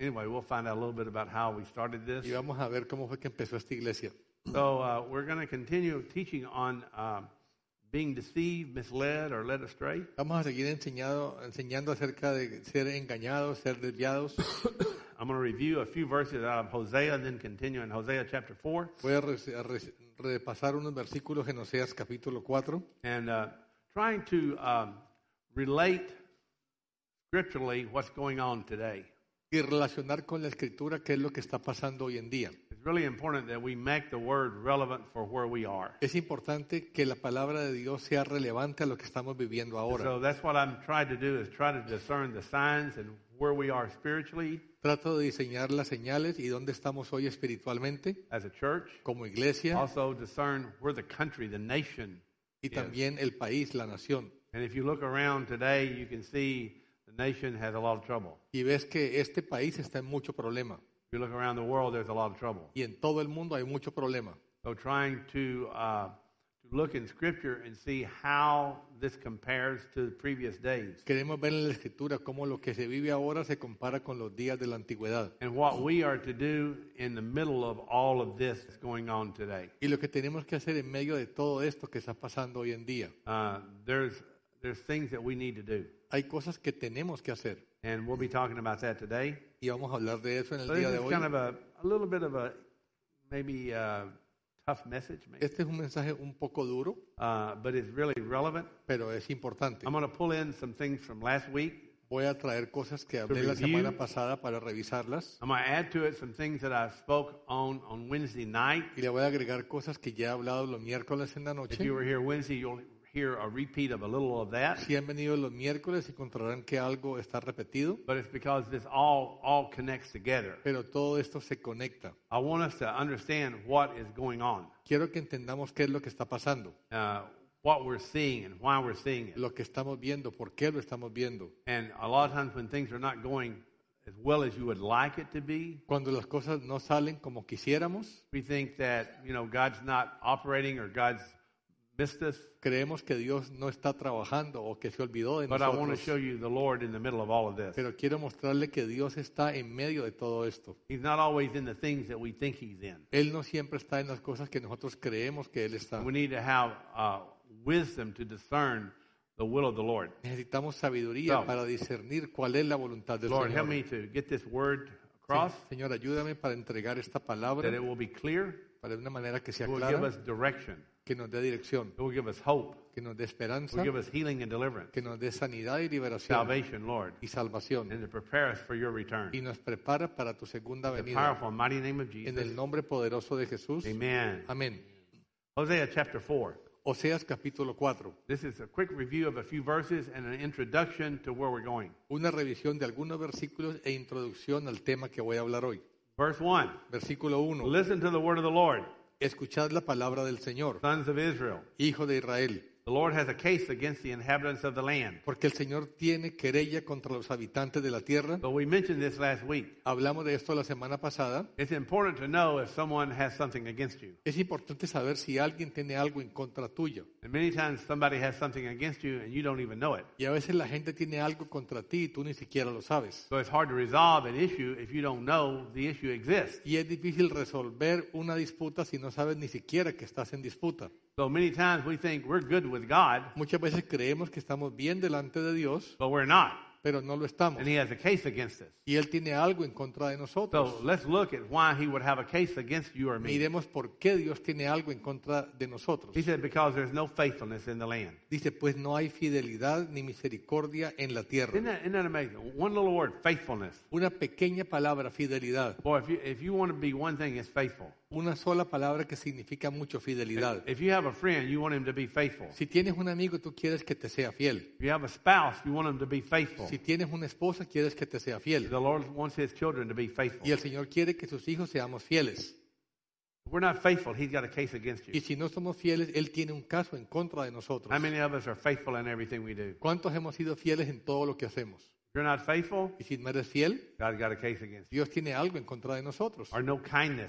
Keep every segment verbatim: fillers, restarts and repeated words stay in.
anyway, we'll find out a little bit about how we started this. Y vamos a ver cómo fue que empezó esta iglesia. So uh, we're going to continue teaching on um, being deceived, misled, or led astray. Vamos a seguir enseñado, enseñando acerca de ser engañados, ser desviados. I'm going to review a few verses out of Hosea, then continue in Hosea chapter four. Voy a, re- a re- repasar unos versículos en Oseas capítulo cuatro. And uh, trying to um, relate scripturally what's going on today. Y relacionar con la escritura qué es lo que está pasando hoy en día. It's really important that we make the word relevant for where we are. Es importante que la palabra de Dios sea relevante a lo que estamos viviendo ahora. So that's what I'm trying to do, is try to discern the signs and where we are spiritually Trato de diseñar las señales y dónde estamos hoy espiritualmente, as a church. como iglesia, Also discern where the country, the nation y is. también el país, la nación. And if you look around today, you can see the nation has a lot of trouble. Y ves que este país está en mucho problema. If you look around the world, there's a lot of trouble. Y en todo el mundo hay mucho problema. So trying to, uh, to look in Scripture and see how this compares to the previous days. Queremos ver en la escritura cómo lo que se vive ahora se compara con los días de la antigüedad. And what we are to do in the middle of all of this that's going on today. Y lo que tenemos que hacer en medio de todo esto que está pasando hoy en día. Uh, there's, there's things that we need to do. Hay cosas que tenemos que hacer. And we'll be talking about that today. Y vamos a hablar de eso en el So día this de is hoy. kind of a, a little bit of a maybe uh tough message, maybe. Este es un mensaje un poco duro, Uh, but it's really relevant. pero es importante. I'm going to pull in some things from last week. Voy a traer cosas que hablé To la review. semana pasada para revisarlas. I'm going to add to it some things that I spoke on on Wednesday night. Y le voy a agregar cosas que ya he hablado los miércoles en la If noche. you were here Wednesday, you'll hear a repeat of a little of that. Si han venido los miércoles, encontrarán que algo está repetido, But it's because this all all connects together. pero todo esto se conecta. I want us to understand what is going on, Quiero que entendamos qué es lo que está pasando, uh, what we're seeing, and why we're seeing it. lo que estamos viendo, por qué lo estamos viendo. And a lot of times when things are not going as well as you would like it to be, Cuando las cosas no salen como quisiéramos, we think that, you know, God's not operating or God's missed us. creemos que Dios no está trabajando o que se olvidó de But I want to show nosotros. you the Lord in the middle of all of this. Pero quiero mostrarle que Dios está en medio de todo esto. He's not always in the things that we think He's in. Él no siempre está en las cosas que nosotros creemos que Él está. We need to have uh, wisdom to discern the will of the Lord. Necesitamos sabiduría So, para discernir cuál es la voluntad del Lord, help Señor. me to get this word across, Señor, ayúdame para entregar esta palabra that it will be clear, para de una manera que sea it will give clara, us direction, que nos dé dirección, it will give us hope, que nos dé it esperanza, will give us healing and deliverance, que nos dé sanidad y liberación salvation, Lord, y salvación, and to prepare us for your return. y nos prepara para tu segunda In the venida. powerful and mighty name of En Jesus. el nombre poderoso de Jesús. Amen. Amén. Hosea chapter four. Oseas capítulo cuatro. This is a quick review of a few verses and an introduction to where we're going. Una revisión de algunos versículos e introducción al tema que voy a hablar hoy. Verse one. Versículo uno. Listen to the word of the Lord, Escuchad la palabra del Señor, sons of Israel. hijo de Israel, The Lord has a case against the inhabitants of the land. porque el Señor tiene querella contra los habitantes de la tierra. But we mentioned this last week. Hablamos de esto la semana pasada. It's important to know if someone has something against you. Es importante saber si alguien tiene algo en contra tuyo. And many times somebody has something against you and you don't even know it. Y a veces la gente tiene algo contra ti y tú ni siquiera lo sabes. So it's hard to resolve an issue if you don't know the issue exists. Y es difícil resolver una disputa si no sabes ni siquiera que estás en disputa. So many times we think we're good with God, Muchas veces creemos que estamos bien delante de Dios, but we're not. pero no lo estamos. And He has a case against us. Y Él tiene algo en contra de So nosotros. let's look at why He would have a case against you or me. Miremos por qué Dios tiene algo en contra de nosotros. He said, because there's no faithfulness in the land. Dice, pues no hay fidelidad ni misericordia en la Isn't tierra. that, isn't that amazing? One little word, faithfulness. Una pequeña palabra, fidelidad. Boy, if you, if you want to be one thing, it's faithful. Una sola palabra que significa mucho fidelidad. If you have a friend, you want him to be faithful. Si tienes un amigo, tú quieres que te sea fiel. If you have a spouse, you want him to be faithful. Si tienes una esposa, quieres que te sea fiel. The Lord wants His children to be faithful. Y el Señor quiere que sus hijos seamos fieles. If we're not faithful, He's got a case against Y you. si no somos fieles, Él tiene un caso en contra de nosotros. How many of us are faithful in everything we do? ¿Cuántos hemos sido fieles en todo lo que hacemos? If you're not faithful, Y si no eres fiel, God's got a case against you. Dios tiene algo en contra de nosotros. Or no kindness.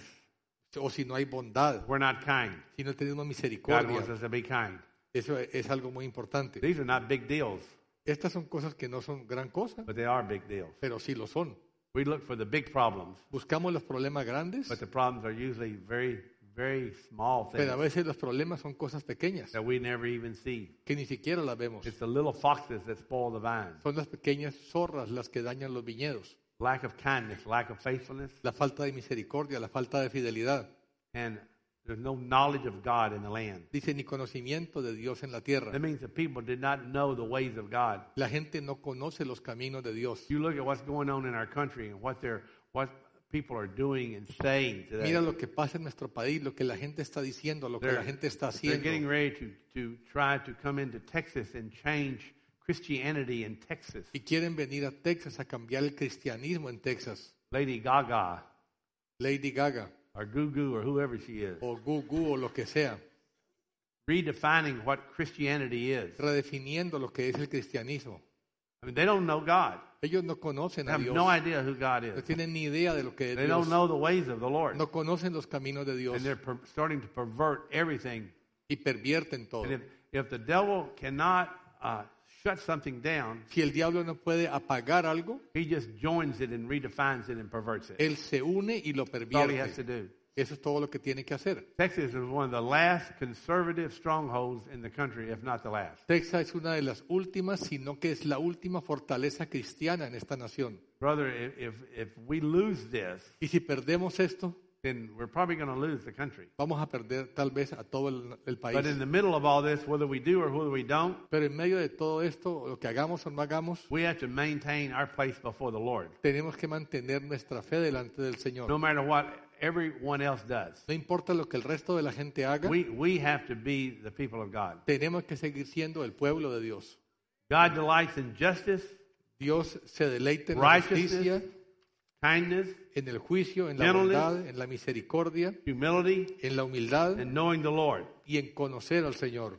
O si no hay bondad, We're not kind. si no tenemos God misericordia. wants us to be kind. Eso es algo muy importante. These are not big deals, Estas son cosas que no son gran cosa, but they are big deals. pero sí lo son. We look for the big problems, Buscamos los problemas grandes, but the problems are usually very, very small things pero a veces los problemas son cosas pequeñas that we never even see. que ni siquiera las vemos. It's the little foxes that spoil the vine. Son las pequeñas zorras las que dañan los viñedos. Lack of kindness, lack of faithfulness, La falta de misericordia, la falta de fidelidad. and there's no knowledge of God in the land. Dice, ni conocimiento de Dios en la tierra. That means that people did not know the ways of God. La gente no conoce los caminos de Dios. You look at what's going on in our country and what they're, what people are doing and saying today. Mira lo que pasa en nuestro país, lo que la gente está diciendo, lo que They're, la gente está they're getting haciendo. ready to, to try to come into Texas and change Christianity in Texas. Y quieren venir a Texas a cambiar el cristianismo en Texas. Lady Gaga Lady Gaga or Gugu or whoever she is, o Gugu o lo que sea, redefining what Christianity is. redefiniendo lo que es el cristianismo. I mean, they don't know God. Ellos no conocen They a have Dios. no idea who God No is. tienen ni idea de lo que es They Dios. don't know the ways of the Lord. No conocen los caminos de Dios And they're per- starting to pervert everything. y pervierten todo. And if, if the devil cannot uh, shut something down, Si el diablo no puede apagar algo, he just joins it and redefines it and perverts it. él se une y lo That's all he has to pervierte. do. Eso es todo lo que tiene que hacer. Texas is one of the last conservative strongholds in the country, if not the last. Texas es una de las últimas, sino que es la última fortaleza cristiana en esta nación. Brother, if, if, if we lose this, Y si perdemos esto, then we're probably going to lose the country. vamos a perder tal vez a todo el, el país. But in the middle of all this, whether we do or whether we don't, Pero en medio de todo esto, lo que hagamos o no hagamos, we have to maintain our place before the Lord. tenemos que mantener nuestra fe delante del Señor. No matter what everyone else does. No importa lo que el resto de la gente haga, We, we have to be the people of God. tenemos que seguir siendo el pueblo de Dios. God delights in justice, Dios se deleita en la justicia, righteousness, kindness, en el juicio, en la gentleness, bondad, en la misericordia, humility, en la humildad and knowing the Lord. y en conocer al Señor.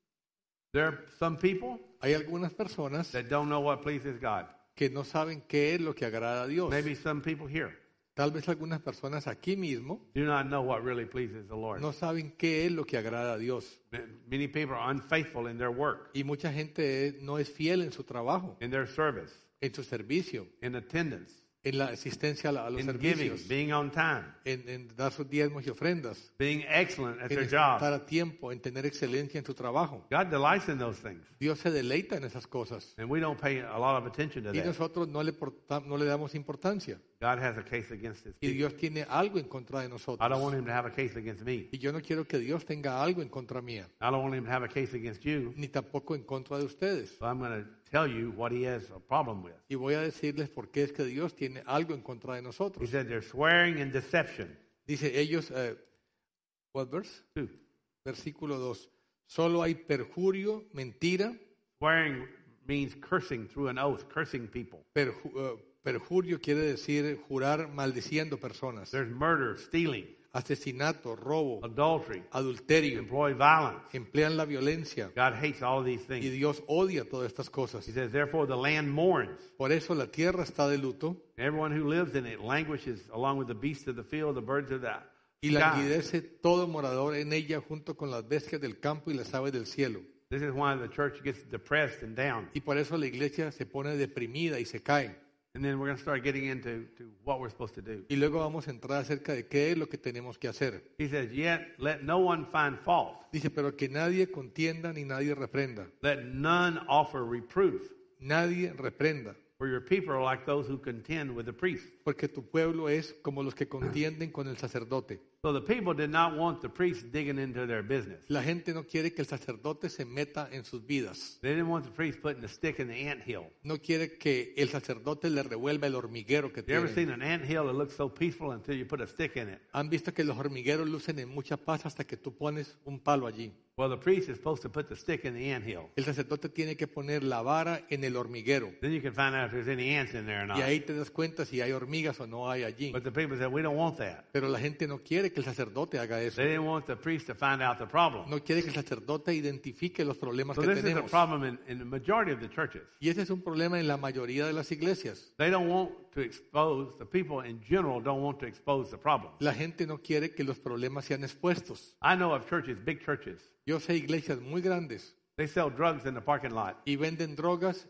There are some people Hay algunas personas that don't know what pleases God. que no saben qué es lo que agrada a Dios. Maybe some people here Tal vez algunas personas aquí mismo do not know what really pleases the Lord. no saben qué es lo que agrada a Dios. Many people are unfaithful in their work, Y mucha gente es- no es fiel en su trabajo, in their service, en su servicio, in attendance, en la asistencia a, la- a los in giving, servicios, being on time, en, en dar sus diezmos y ofrendas, being excellent at en their estar job. a tiempo, en tener excelencia en su trabajo. God delights in those things, Dios se deleita en esas cosas. and we don't pay a lot of attention to Y that. nosotros no le, porta- no le damos importancia. God has a case against his Y people. Dios tiene algo en contra de I don't nosotros. want him to have a case against me. Y yo no quiero que Dios tenga algo en contra mía, I don't want him to have a case against you. ni tampoco en contra de ustedes. So I'm going to tell you what he has a problem with. Y voy a decirles por qué es que Dios tiene algo en contra de He nosotros. said they're swearing and deception. Dice ellos, eh, what verse? Two. Versículo dos. Solo hay perjurio, mentira. Swearing means cursing through an oath, cursing people. Perju- eh, perjurio quiere decir jurar maldiciendo personas. There's murder, stealing, Asesinato, robo, adultery, adulterio. employ violence. Emplean la violencia. God hates all of these Y things. Dios odia todas estas cosas. He says, therefore the land mourns. Por eso la tierra está de luto Everyone who lives in it languishes along with the beasts of the field, the birds of the y sky. languidece todo morador en ella junto con las bestias del campo y las aves del cielo. This is why the church gets depressed and down. Y por eso la iglesia se pone deprimida y se cae. And then we're going to start getting into to what we're supposed to do. Y luego vamos a entrar acerca de qué es lo que tenemos que hacer. He says, yet let no one find fault. Dice, pero que nadie contienda ni nadie reprenda. Let none offer reproof. Nadie reprenda. For your people are like those who contend with the priest. Porque tu pueblo es como los que contienden con el sacerdote. So the people did not want the priest digging into their business. La gente no quiere que el sacerdote se meta en sus vidas. They didn't want the priest putting a stick in the anthill. No quiere que el sacerdote le revuelva el hormiguero que You ever tiene. seen an anthill that looks so peaceful until you put a stick in it? Han visto que los hormigueros lucen en mucha paz hasta que tú pones un palo allí. Well, the priest is supposed to put the stick in the anthill. El sacerdote tiene que poner la vara en el hormiguero. Then you can find out if there's any ants in there or not. Y ahí te das cuenta si hay hormigas o no hay allí. But the people said, we don't want that. Pero la gente no quiere que el sacerdote haga eso. They didn't want the priest to find out the problem. No quiere que el sacerdote identifique los problemas So que this is a tenemos. problem in, in the majority of the churches. Y ese es un problema en la mayoría de las iglesias. They don't want to expose, the people in general don't want to expose the problem. La gente no quiere que los problemas sean expuestos. I know of churches, big churches, Yo sé iglesias muy grandes they sell drugs in the parking lot. y venden drogas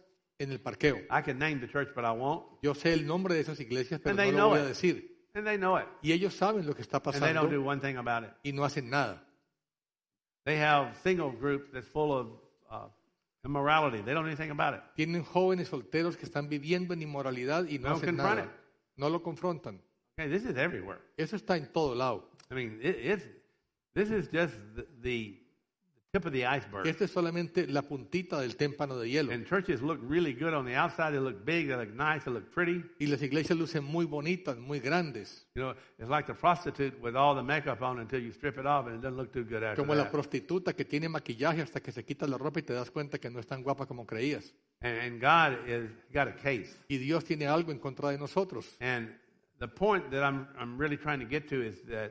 en el parqueo. I can name the church, but I won't. Yo sé el nombre de esas iglesias, pero And no they lo know voy a it. decir. And they know it. Y ellos saben lo que está And they don't do pasando one thing about it. y no hacen nada. They have single groups that's full of uh, immorality. They don't do anything about it. Tienen jóvenes solteros que están viviendo en inmoralidad y no No hacen confront nada. No lo confrontan. Okay, this is everywhere. Eso está en todo lado. I mean, it, it's this is just the, the tip of the iceberg. Esta es solamente la puntita del témpano de hielo. And churches look really good on the outside. They look big. They look nice. They look pretty. Y las iglesias lucen muy bonitas, muy grandes. You know, it's like the prostitute with all the makeup on until you strip it off, and it doesn't look too good after Como la that. prostituta que tiene maquillaje hasta que se quita la ropa y te das cuenta que no es tan guapa como creías. And, and God is got a case. Y Dios tiene algo en contra de nosotros. And the point that I'm I'm really trying to get to is that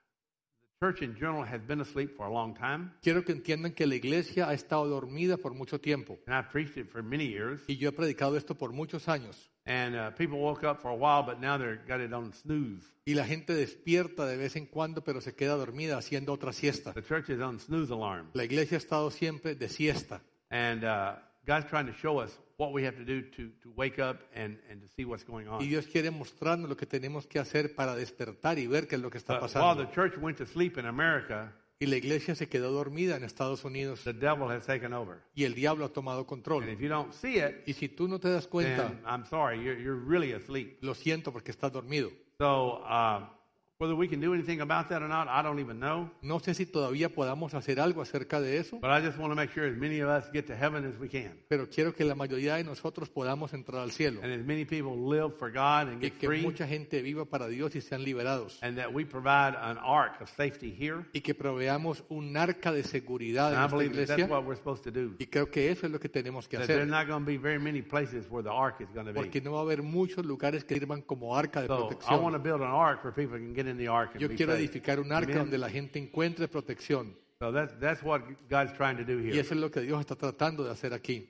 the church in general has been asleep for a long time, Quiero que entiendan que la iglesia ha estado dormida por mucho tiempo. and I've preached it for many years. Y yo he predicado esto por muchos años. And uh, people woke up for a while, but now they're got it on snooze. Y la gente despierta de vez en cuando, pero se queda dormida haciendo otra siesta. The church is on snooze alarm, La iglesia ha estado siempre de siesta. and uh, God's trying to show us what we have to do to to wake up and and to see what's going Y on. Dios quiere mostrarnos lo que tenemos que hacer para despertar y ver qué es lo que está But while the pasando. church went to sleep in America, Y la iglesia se quedó dormida en Estados Unidos the devil has taken over. y el diablo ha tomado And control. if you don't see it, Y si tú no te das cuenta, then I'm sorry, you're you're really asleep. lo siento porque estás dormido. So uh, whether we can do anything about that or not, I don't even know. No sé si todavía podamos hacer algo acerca de eso, But I just want to make sure as many of us get to heaven as we can, pero quiero que la mayoría de nosotros podamos entrar al cielo and as many people live for God and y get que free, mucha gente viva para Dios y sean liberados and that we provide an ark of safety here. y que proveamos un arca de seguridad And en I esta believe that that's iglesia what we're supposed to do. y creo que eso es lo que tenemos que That there's hacer not going to be very many places where the ark is going to porque be. no va a haber muchos lugares que sirvan como arca de So I want to protección. build an ark where people can get in the ark and Yo be quiero safe. edificar un arca Amen. donde la gente encuentre protección So that's that's what God's trying to do y here. eso es lo que Dios está tratando de hacer aquí.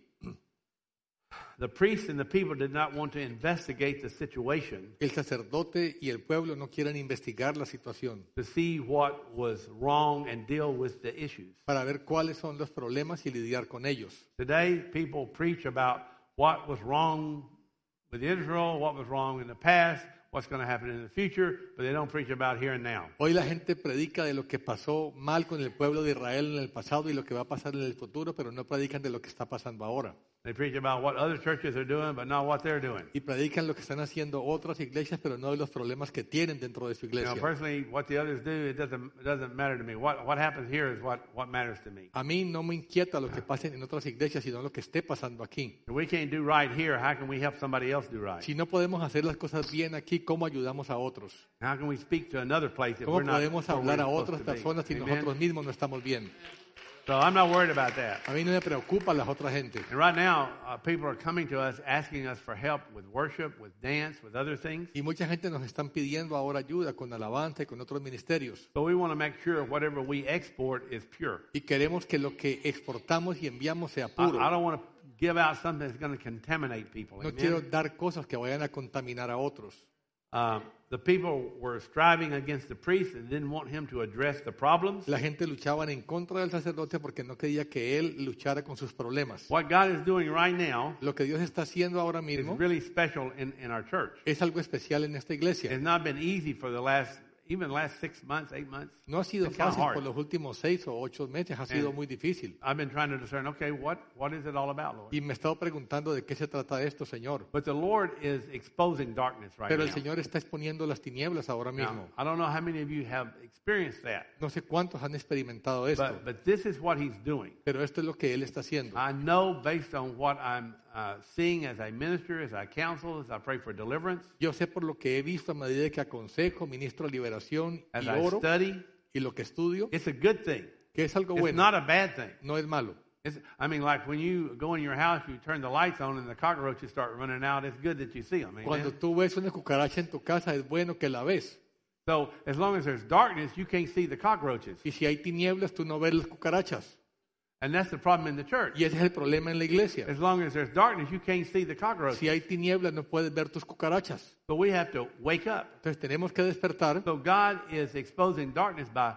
The priests and the people did not want to investigate the situation El sacerdote y el pueblo no quieren investigar la situación to see what was wrong and deal with the issues. para ver cuáles son los problemas y lidiar con ellos. Today, people preach about what was wrong with Israel, what was wrong in the past, what's going to happen in the future, but they don't preach about here and now. Hoy la gente predica de lo que pasó mal con el pueblo de Israel en el pasado y lo que va a pasar en el futuro, pero no predican de lo que está pasando ahora. They preach about what other churches are doing, but not what they're doing. Y predican lo que están haciendo otras iglesias, pero no de los problemas que tienen dentro de su You know, iglesia. personally, what the others do, it doesn't it doesn't matter to me. What what happens here is what what matters to me. A mí no me inquieta lo que pase en otras iglesias, sino lo que esté pasando aquí. If we can't do right here, how can we help somebody else do right? Si no podemos hacer las cosas bien aquí, ¿cómo ayudamos a otros? How can we speak to another place if ¿Cómo we're not podemos where hablar we're a supposed otras to be? personas si Amen? nosotros mismos no estamos bien? So I'm not worried about that. A mí no me preocupa las otras gente. And right now, uh, people are coming to us asking us for help with worship, with dance, with other things. Y mucha gente nos están pidiendo ahora ayuda con alabanza y con otros ministerios. So we want to make sure whatever we export is pure. Y queremos que lo que exportamos y enviamos sea I, puro. I don't want to give out something that's going to contaminate people. No Amen? quiero dar cosas que vayan a contaminar a otros. Um, the people were striving against the priest and didn't want him to address the problems. La gente luchaba en contra del sacerdote porque no quería que él luchara con sus problemas. What God is doing right now Lo que Dios está haciendo ahora is mismo really special in, in our church. es algo especial en esta iglesia. It's not been easy for the last, even the last six months, eight months. No ha sido It's kinda fácil hard. por los últimos seis o ocho meses, ha sido And- muy difícil. I've been trying to discern, okay, what, what is it all about, Lord? Y me he estado preguntando de qué se trata esto, Señor. But the Lord is exposing darkness right Pero el now. Señor está exponiendo las tinieblas ahora Now, mismo. I don't know how many of you have experienced that, No sé cuántos han experimentado esto, but, but this is what He's doing. pero esto es lo que Él está haciendo. I know based on what I'm uh, seeing as I minister, as I counsel, as I pray for deliverance, Yo sé por lo que he visto a medida que aconsejo, ministro liberación as y I oro study, y lo que estudio, it's a good thing. que es algo It's bueno, not a bad thing. no es malo. It's, I mean, like when you go in your house, you turn the lights on and the cockroaches start running out, it's good that you see them. Cuando Amen? tú ves una cucaracha en tu casa, es bueno que la ves. So as long as there's darkness, you can't see the cockroaches. Y si hay tinieblas, tú no ves las cucarachas. And that's the problem in the church. Y ese es el problema en la iglesia. As long as there's darkness, you can't see the cockroaches. Si hay tinieblas, no puedes ver tus cucarachas. So we have to wake up. Entonces tenemos que despertar. So God is exposing darkness by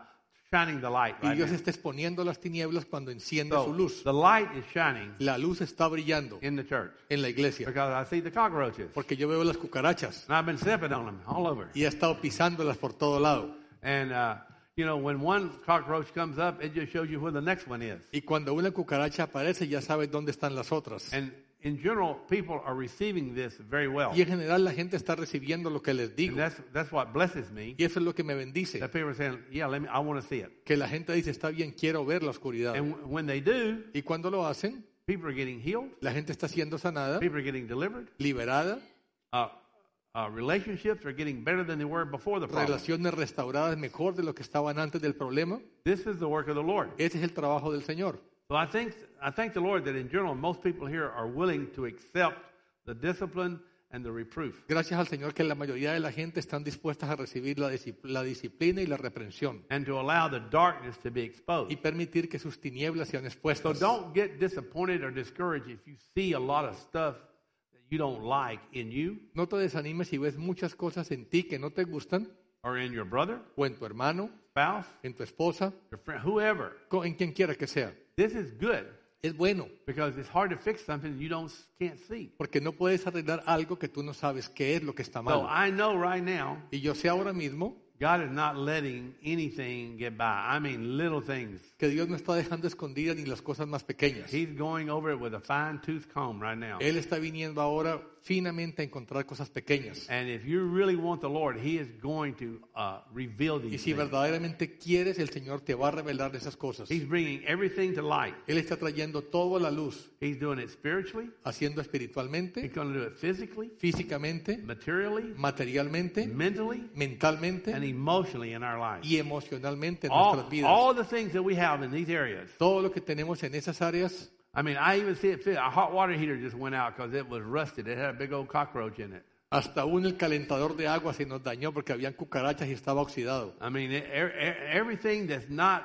shining the light Y right Dios now. está exponiendo las tinieblas cuando enciende So su luz. the light is shining La luz está brillando in the church en la iglesia. because I see the cockroaches. Porque yo veo las cucarachas And I've been stepping on them all over. y he estado pisándolas por todo lado. And, uh, you know, when one cockroach comes up, it just shows you where the next one is. Y cuando una cucaracha aparece, ya sabes dónde están las otras. And in general, people are receiving this very well. Y en general la gente está recibiendo lo que les And digo. that's, that's what blesses me. Y eso es lo que me bendice. That people are saying, yeah, let me, I want to see it. Que la gente dice, está bien, quiero ver la oscuridad. And w- when they do, Y cuando lo hacen, people are getting healed. la gente está siendo sanada, People are getting delivered. liberada, Uh, uh, relationships are getting better than they were before the problem. relaciones restauradas mejor de lo que estaban antes del problema. This is the work of the Lord. Ese es el trabajo del Señor. So I think I thank the Lord that in general most people here are willing to accept the discipline and the reproof. Gracias al Señor que la mayoría de la gente están dispuestas a recibir la, disci- la disciplina y la reprensión And to allow the darkness to be exposed. y permitir que sus tinieblas sean So expuestas. don't get disappointed or discouraged if you see a lot of stuff that you don't like in you No te desanimes si ves muchas cosas en ti que no te gustan, or in your brother, o en tu hermano, spouse, en tu esposa, your friend, whoever. co- en quien quiera que sea. This is good Es bueno, because it's hard to fix something you don't can't see. porque no puedes arreglar algo que tú no sabes qué es lo que está So mal. I know right now Y yo sé ahora mismo God is not letting anything get by. I mean little things. que Dios no está dejando escondidas ni las cosas más pequeñas. He's going over it with a fine tooth comb right now. Él está viniendo ahora finamente a encontrar cosas pequeñas. And if you really want the Lord, He is going to uh, reveal Y these si things. verdaderamente quieres, el Señor te va a revelar esas cosas. He's bringing everything to light. Él está trayendo todo a la luz, He's doing it spiritually. haciendo He's espiritualmente, going to do it physically, físicamente, materially, materialmente, mentally, mentalmente and emotionally in our lives. y emocionalmente en All, nuestras vidas. all the things that we have in these areas. Todo lo que tenemos en esas áreas, I mean, I even see it fit. A hot water heater just went out because it was rusted. It had a big old cockroach in it. hasta aún el calentador de agua se nos dañó porque habían cucarachas y estaba oxidado. I mean, it, er, er, everything that's not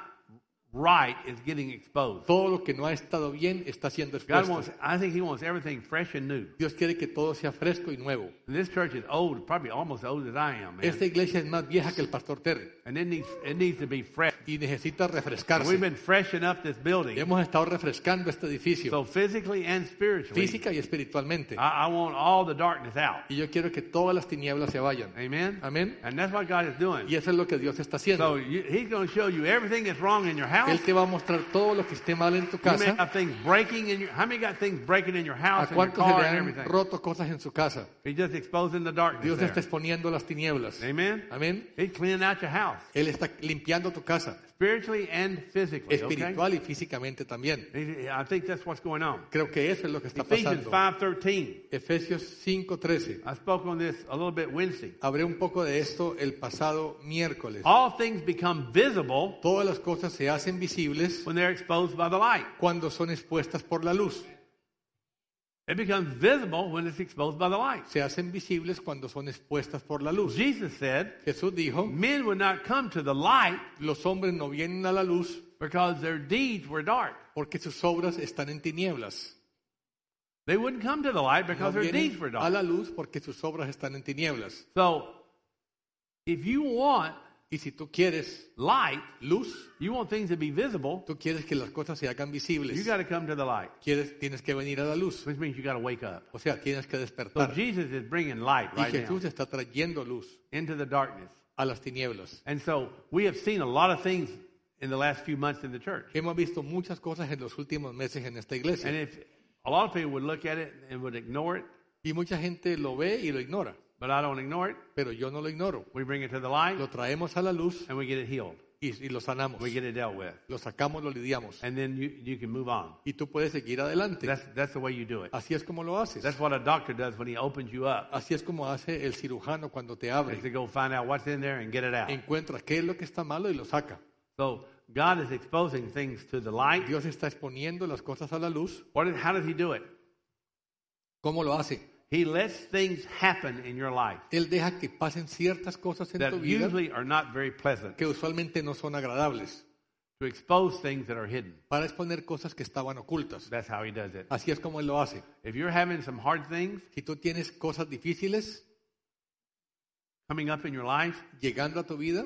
right is getting exposed. Todo lo que no ha estado bien está siendo God expuesto. wants, I think He wants everything fresh and new. Dios quiere que todo sea fresco y nuevo. And this church is old, probably almost as old as I am, man. Esta iglesia es más vieja que el pastor Terry And it needs, it needs to be fresh. y necesita And we've refrescarse. been freshening up this building, Hemos estado refrescando este edificio, so physically and spiritually. física y espiritualmente. I, I want all the darkness out. Y yo quiero que todas las tinieblas se vayan. Amen? Amén. And that's what God is doing. Y eso es lo que Dios está So haciendo. you, He's going to show you everything that's wrong in your house. Él te va a mostrar todo lo que esté mal en tu You may casa. have things breaking in your. How many got things breaking in your ¿A house and your cuántos se car le and han everything? roto cosas en su casa? He's just exposing the darkness Dios está there. exponiendo las tinieblas. Amen. Amén. He's cleaning out your house Él está limpiando tu casa, spiritually and physically. Okay. espiritual y físicamente también. I think that's what's going on. Creo que eso es lo que está Ephesians pasando. five thirteen. Efesios cinco trece. I spoke on this a little bit Wednesday. Hablé un poco de esto el pasado miércoles. All things become visible Todas las cosas se hacen visibles when they're exposed by the light. cuando son expuestas por la luz. It becomes visible when it's exposed by the light. Se hacen visibles cuando son expuestas por la luz. Jesus said, Jesús dijo, men would not come to the light los hombres no vienen a la luz because their deeds were dark. porque sus obras están en tinieblas. They wouldn't come to the light No because their deeds vienen were a dark. la luz porque sus obras están en tinieblas. So, if you want Y si tú quieres light, luz, you want things to be visible, tú quieres que las cosas se hagan you visibles. got to come to the light, Quieres, tienes que venir a la luz. which means you got to wake up. O sea, tienes que So despertar. Jesus is bringing light Y right now Jesús está trayendo luz into the darkness. a las tinieblas. And so we have seen a lot of things in the last few months in the church. Hemos visto muchas cosas en los últimos meses en esta iglesia. And if a lot of people would look at it and would ignore it, Y mucha gente lo ve y lo ignora. but I don't ignore it. Pero yo no lo ignoro. We bring it to the light Lo traemos a la luz and we get it healed. y, y lo sanamos. We get it dealt with. Lo sacamos, lo lidiamos. And then you, you can move on. Y tú puedes seguir adelante. That's, that's the way you do it. Así es como lo haces. That's what a doctor does when he opens you up, Así es como hace el cirujano cuando te is abre. to go find out what's in there and get it out. Encuentra qué es lo que está malo y lo saca. So God is exposing things to the light. Dios está exponiendo las cosas a la luz. What is, how does he do it? ¿Cómo lo hace? He lets things happen in your life Él deja que pasen ciertas cosas en that tu vida usually are not very pleasant que usualmente no son agradables to expose things that are hidden. para exponer cosas que estaban ocultas. That's how he does it. Así es como Él lo hace. If you're having some hard things Si tú tienes cosas difíciles coming up in your life, llegando a tu vida,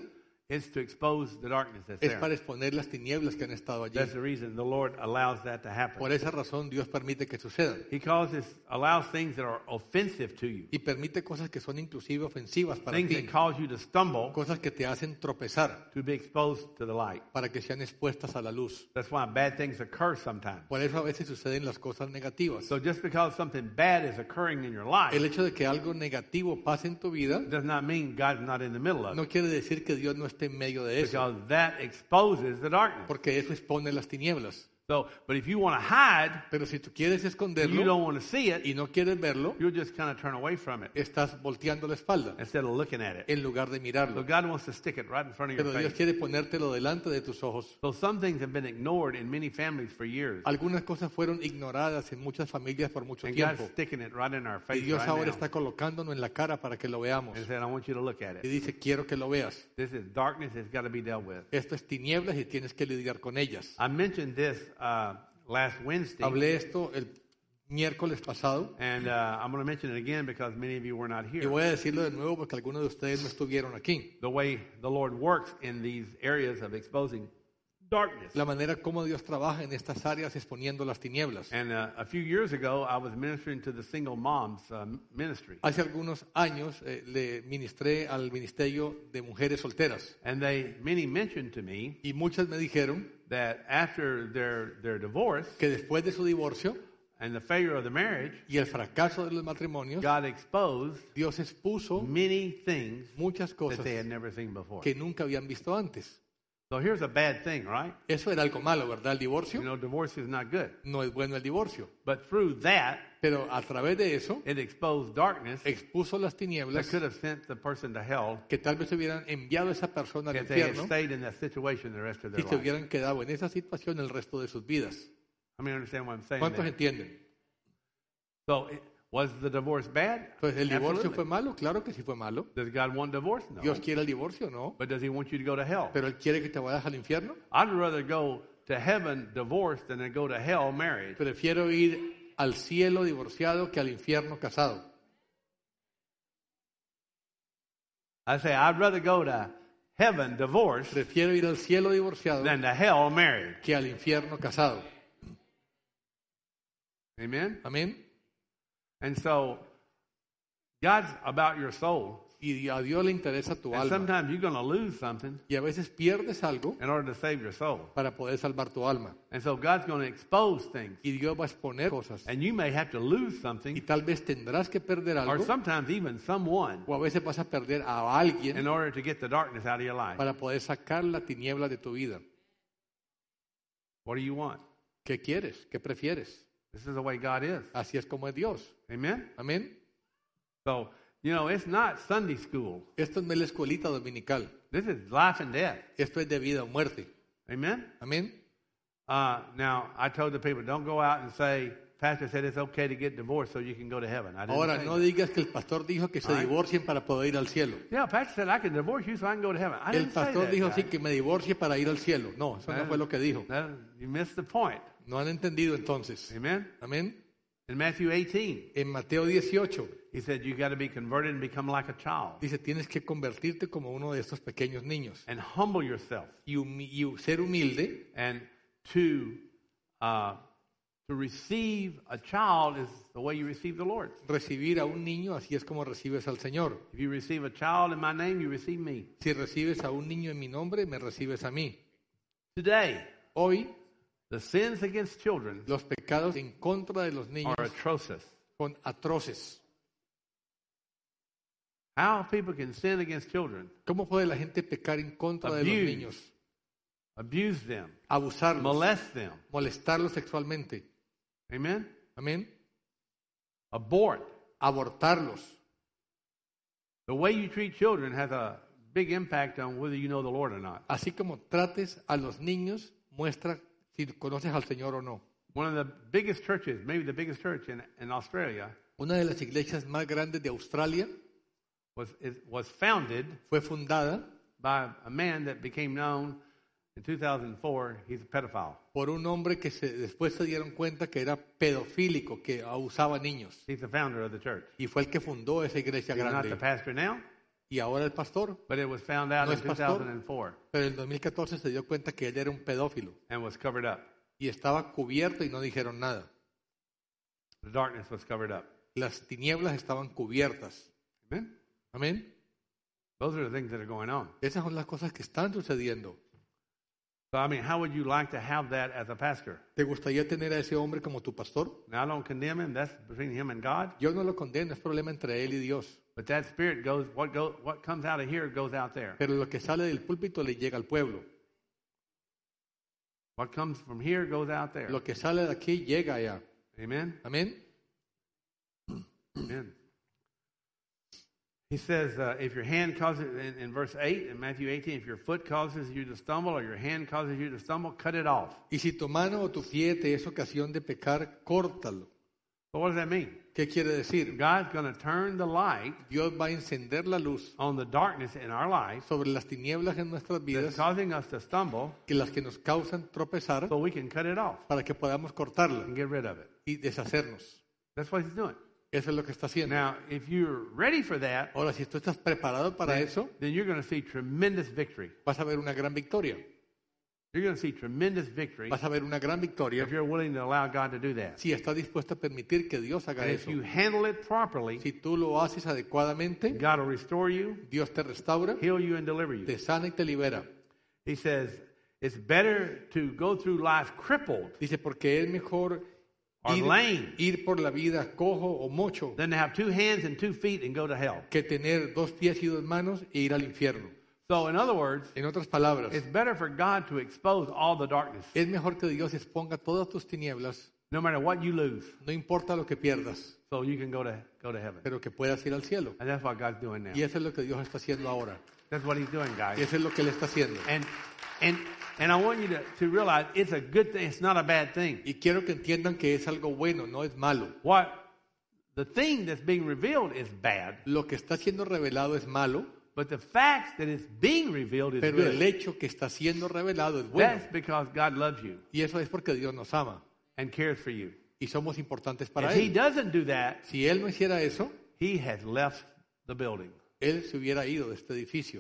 It's to expose the darkness that's Es there. para exponer las tinieblas que han estado allí. That's the reason the Lord allows that to happen. Por esa razón Dios permite que sucedan. He causes, allows things that are offensive to you, Y permite cosas que son inclusive ofensivas para things ti. that cause you to stumble, Cosas que te hacen tropezar to be exposed to the light. para que sean expuestas a la luz. That's why bad things occur sometimes. Por eso a veces suceden las cosas negativas. So just because something bad is occurring in your life El hecho de que algo negativo pase en tu vida does not mean God's not in the middle of no it, quiere decir que Dios no esté en medio de eso, because that exposes the darkness. porque eso expone las tinieblas. So, but if you want to hide, Pero si tú quieres and you esconderlo don't want to see it, y no quieres verlo, you'll just kind of turn away from it estás volteando la espalda instead of looking at it. en lugar de So mirarlo. God wants to stick it right in front of your Pero Dios face. quiere ponértelo delante de tus ojos. So some things have been ignored in many families for years, Algunas cosas fueron ignoradas en muchas familias por mucho and God's tiempo. sticking it right in our Y face Dios right ahora now, está colocándonos en la cara para que lo veamos. and said, "I want you to look at Y it. dice, quiero que lo veas. This is darkness. It's got to be dealt with." Esto es tinieblas y tienes que lidiar con ellas. I mentioned this uh, last Wednesday, Hablé esto el miércoles pasado and uh, I'm going to mention it again because many of you were not y here. voy a decirlo de nuevo porque algunos de ustedes no estuvieron aquí. The way the Lord works in these areas of exposing darkness. La manera como Dios trabaja en estas áreas exponiendo las tinieblas. And uh, a few years ago, I was ministering to the single moms uh, ministry, Hace algunos años eh, le ministré al ministerio de mujeres solteras and they many mentioned to me y muchas me dijeron that after their their divorce que después de su divorcio and the failure of the marriage, y el fracaso de los matrimonios, God exposed Dios expuso many things muchas that cosas they had never seen before. que nunca habían visto antes. So here's a bad thing, right? Eso era algo malo, ¿verdad? El You divorcio know, divorce is not good, no es bueno el divorcio, but through that, pero a través de eso it exposed darkness expuso las that tinieblas could have sent the person to hell que tal vez hubieran enviado a esa persona al if they had infierno stayed in that situation the rest of their y se life. hubieran quedado en esa situación el resto de sus vidas. I mean, understand what I'm saying? ¿Cuántos there? entienden? So, it- was the divorce bad? Pues el divorcio Absolutely. fue malo, claro que sí fue malo. Does God want divorce? No. Dios quiere el divorcio, no. But does He want you to go to hell? Pero Él quiere que te vayas al infierno. I'd rather go to heaven divorced than to go to hell married. Prefiero ir al cielo divorciado que al infierno casado. I say I'd rather go to heaven divorced Prefiero ir al cielo divorciado than to hell married. que al infierno casado. Amen? Amén. And so, God's about your soul. Y a Dios le interesa tu And alma. sometimes you're going to lose something Y a veces pierdes algo in order to save your soul. para poder salvar tu alma. And so God's going to expose things. Y Dios va a exponer cosas. And you may have to lose Y something, tal vez tendrás que perder or algo. sometimes even someone, O a veces vas a perder a alguien in order to get the darkness out of your life. para poder sacar la tiniebla de tu vida. What do you want? ¿Qué quieres? ¿Qué prefieres? This is the way God is. Así es como es Dios. Amen? Amén. So, you know, it's not Sunday school. Esto no es la escuelita dominical. This is life and death. Esto es de vida o muerte. Amen? Amén. Uh, now, I told the people, don't go out and say, Pastor said it's okay to get divorced so you can go to heaven. I didn't Ahora, say no that. digas que el pastor dijo que se All right. divorcien para poder ir al cielo. Yeah, Pastor said I can divorce you so I can go to heaven. I El didn't say pastor that, dijo guys. sí que me divorcie para ir al cielo. No, eso no That- fue lo que dijo. that- you missed the point. No han entendido entonces. Amen? Amén. In Matthew eighteen, En Mateo dieciocho he said you got to be converted and become like a child dice tienes que convertirte como uno de estos pequeños niños and humble yourself y, humi- y ser humilde and to uh, to receive a child is the way you receive the Lord. recibir a un niño, así es como recibes al Señor. If you receive a child in my name, you receive me. Si recibes a un niño en mi nombre, me recibes a mí. Today, Hoy, the sins against children los pecados en contra de los niños are atrocious. son atroces. How people can sin against children, ¿Cómo puede la gente pecar en contra de los Abuse. niños? abuse them, Abusarlos, molest them. molestarlos sexualmente. Amen? Amén. Abort. Abortarlos. The way you treat children has a big impact on whether you know the Lord or not. Así como trates a los niños, muestra si conoces al Señor o no. One of the biggest churches, maybe the biggest church in, in Australia, Una de las iglesias más grandes de Australia was, is, was founded fue fundada by a man that became known in two thousand four. He's a pedophile. por un hombre que se, después se dieron cuenta que era pedofílico, que abusaba niños. He's the founder of the church. Y fue el que fundó esa iglesia He's not the grande. pastor now, y ahora el pastor. But it was found out No in es pastor. two thousand four Pero en el dos mil catorce se dio cuenta que él era un pedófilo and was covered up. y estaba cubierto y no dijeron nada. The darkness was covered up. Las tinieblas estaban cubiertas. Amen? Amén. Those are the things that are going on. Esas son las cosas que están sucediendo. So, I mean, how would you like to have that as a pastor? ¿Te gustaría tener a ese hombre como tu pastor? Now, I don't condemn him. That's between him and God. Yo no lo condeno, es problema entre él y Dios. But that spirit goes, what, go, what comes out of here goes out there. Pero lo que sale del púlpito le llega al pueblo. What comes from here goes out there. Lo que sale de aquí llega allá. Amen? Amén. Amen. He says, uh, if your hand causes, in, in verse eight, in Matthew eighteen, if your foot causes you to stumble or your hand causes you to stumble, cut it off. Y si tu mano o tu pie te es ocasión de pecar, córtalo. So what does that mean? ¿Qué quiere decir? God's going to turn the light Dios va a encender la luz on the darkness in our life sobre las tinieblas en nuestras that's vidas, causing us to stumble que las que nos causan tropezar, so we can cut it off para que podamos cortarla and get rid of it. y deshacernos. That's what he's doing. Eso es lo que está haciendo. Now, if you're ready for that, Ahora, si tú estás preparado para then, eso, then you're going to see tremendous victory. vas a ver una gran victoria. You're going to see tremendous victory Vas a ver una gran victoria if you're willing to allow God to do that. si estás dispuesto a permitir que Dios haga And if eso. you handle it properly, Si tú lo haces adecuadamente, God will restore you, Dios te restaura, heal you, and deliver you. te sana y te libera. He says, it's better to go through life crippled Dice, porque es mejor or ir, lame ir por la vida cojo o mocho than to have two hands and two feet and go to hell. que tener dos pies y dos manos e ir al infierno. So, in other words, En otras palabras, it's better for God to expose all the darkness, es mejor que Dios exponga todas tus tinieblas, no matter what you lose, no importa lo que pierdas, so you can go to go to heaven. pero que puedas ir al cielo. And that's what God's doing now. Y eso es lo que Dios está haciendo ahora. That's what He's doing, Y guys. eso es lo que Él está haciendo. And and and I want you to, to realize it's a good thing. It's not a bad thing. Y quiero que entiendan que es algo bueno, no es malo. What the thing that's being revealed is bad, Lo que está siendo revelado es malo, but the fact that it's being revealed is pero el good. hecho que está siendo revelado es bueno. That's because God loves you Y eso es porque Dios nos ama and cares for you. y somos importantes para If He Él. doesn't do that, Si Él no hiciera eso, He has left the building. Él se hubiera ido de este edificio.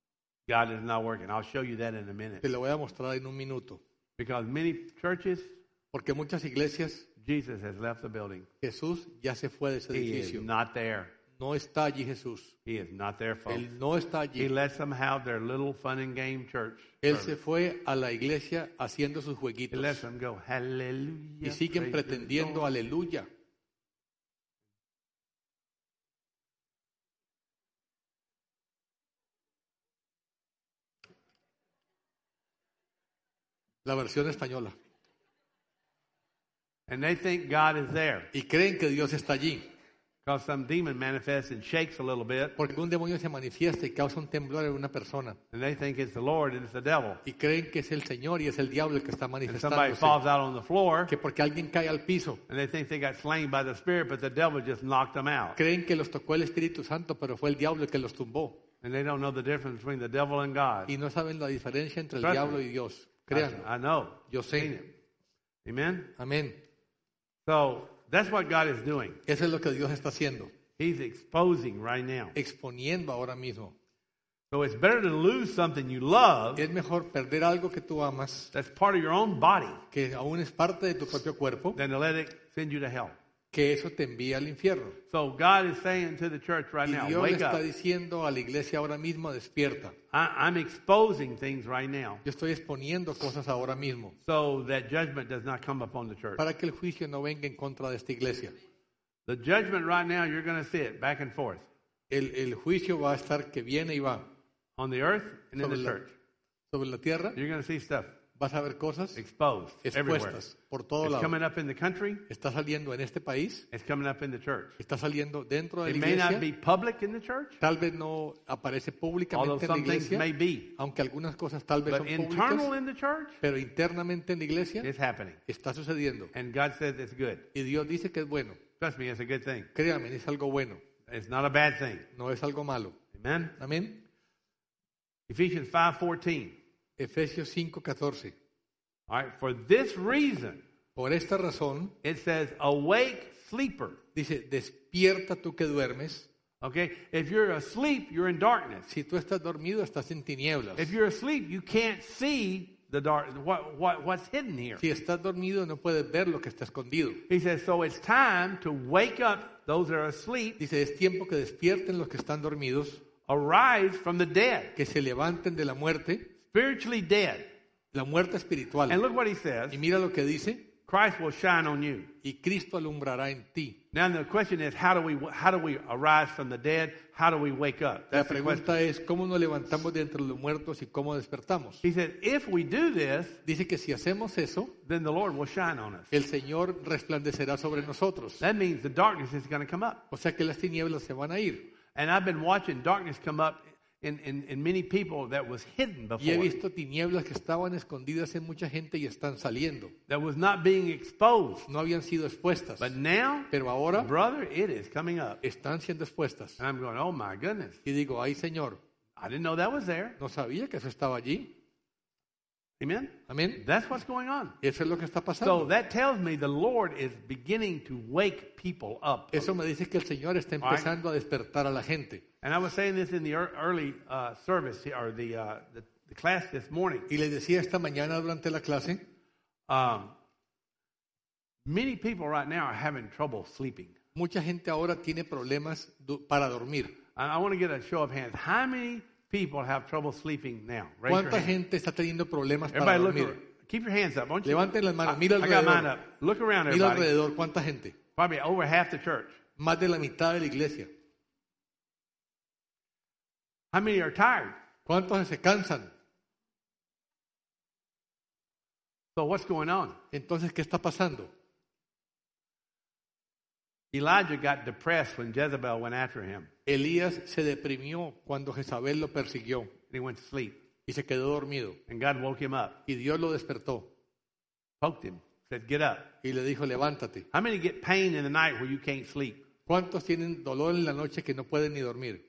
God is not working. I'll show you that in a minute. Te lo voy a mostrar en un minuto. Because many churches, Porque muchas iglesias, Jesus has left the building. Jesús ya se fue de ese He is edificio. not there. No está allí Jesús. He is not there, folks. Él no está He allí. lets them have their little fun and game church. Él service. se fue a la iglesia haciendo sus He jueguitos. lets them go, hallelujah. Y siguen praise the pretendiendo Lord. aleluya. La versión española. And they think God is there. Y creen que Dios está allí. Because some demon manifests and shakes a little bit. Porque un demonio se manifiesta y causa un temblor en una persona. And they think it's the Lord and it's the devil. Y creen que es el Señor y es el diablo el que está And somebody manifestándose. falls out on the floor. Que porque alguien cae al piso. And they think they got slain by the Spirit, but the devil just knocked them out. Creen que los tocó el Espíritu Santo, pero fue el diablo el que los tumbó. And they don't know the difference between the devil and God. Y no saben la diferencia entre el Trust diablo me. y Dios. I, Créanlo. I know. Yo Seen sé. it. Amen? Amén. So that's what God is doing. Eso es lo que Dios está haciendo. He's exposing right now. Exponiendo ahora mismo. So it's better to lose something you love Es mejor perder algo que tú amas, that's part of your own body que aún es parte de tu propio cuerpo, than to let it send you to hell. que eso te envía al infierno. So God is saying to the church right Y now, Dios le wake está up. diciendo a la iglesia ahora mismo, despierta. I, I'm exposing things right now Yo estoy exponiendo cosas ahora mismo so that judgment does not come upon the church. para que el juicio no venga en contra de esta iglesia. The judgment right now, you're going to see it back and forth El, el juicio va a estar que viene y va on the earth and in sobre the la, church. sobre la tierra. You're going to see stuff Vas a ver cosas exposed everywhere. expuestas por todo It's lado. coming up in the country. Está saliendo en este país, It's coming up in the church. está saliendo dentro de It la may not be iglesia. public in the church, Tal vez no aparece although públicamente en la some things iglesia, may be. aunque algunas cosas tal vez But son internal públicas, in the church, pero internamente en la iglesia it's happening. está sucediendo. And God says it's good. Y Dios dice que es bueno. Trust me, it's a good thing. Créanme, es algo bueno, It's not a bad thing. no es algo malo. Amen? Amén. Ephesians five fourteen. Efesios cinco catorce. All right, for this reason, Por esta razón, it says, awake, sleeper. dice, despierta tú que duermes, Okay? If you're asleep, you're in darkness. Si tú estás dormido, estás en tinieblas. If you're asleep, you can't see the dark, what, what, what's hidden here. Si estás dormido, no puedes ver lo que está escondido. He says, so it's time to wake up those that are asleep, Dice, es tiempo que despierten los que están dormidos, arise from the dead, que se levanten de la muerte, spiritually dead. la muerte espiritual. And look what he says, Y mira lo que dice, Christ will shine on you. y Cristo alumbrará en ti. Now the question is, how do we how do we arise from the dead? How do we wake up? La That's the question. pregunta es, ¿cómo nos levantamos de entre los muertos y cómo despertamos? He said, if we do this, Dice que si hacemos eso, then the Lord will shine on us. el Señor resplandecerá sobre nosotros. That means the darkness is going to come up. O sea que las tinieblas se van a ir. And I've been watching darkness come up in, in, in many people that was hidden Y he before, visto tinieblas que estaban escondidas en mucha gente y están saliendo. that was not being exposed. No habían sido expuestas. But now, Pero ahora brother, it is coming up. están siendo expuestas. And I'm going, oh my goodness. Y digo, ay Señor, I didn't know that was there. no sabía que eso estaba allí. Amen? Amén. That's what's going on. Eso es lo que está So pasando. that tells me the Lord is beginning to wake people up. Eso me dice que el Señor está empezando a despertar a la gente. And I was saying this in the ear- early uh, service, here, or the, uh, the, the class this morning. Y les decía esta mañana durante la clase, Um, many people right now are having trouble sleeping. mucha gente ahora tiene problemas du- para dormir. And I want to get a show of hands. How many people have trouble sleeping now? Raise your ¿Cuánta hand. gente está teniendo problemas para Everybody look dormir? around. Keep your hands up. Won't you? Levanten las manos. I- Mira I got mine alrededor. up. Look around, Mira everybody. alrededor, ¿cuánta gente? Probably over half the church. Más de la mitad de la iglesia. How many are tired? ¿Cuántos se cansan? So what's going on? Entonces, ¿qué está pasando? Elijah got depressed when Jezebel went after him. Elías se deprimió cuando Jezabel lo persiguió And he went to sleep. y se quedó dormido. And God woke him up, Y Dios lo despertó poked him, said, get up. y le dijo, levántate. How many get pain in the night where you can't sleep? ¿Cuántos tienen dolor en la noche que no pueden ni dormir?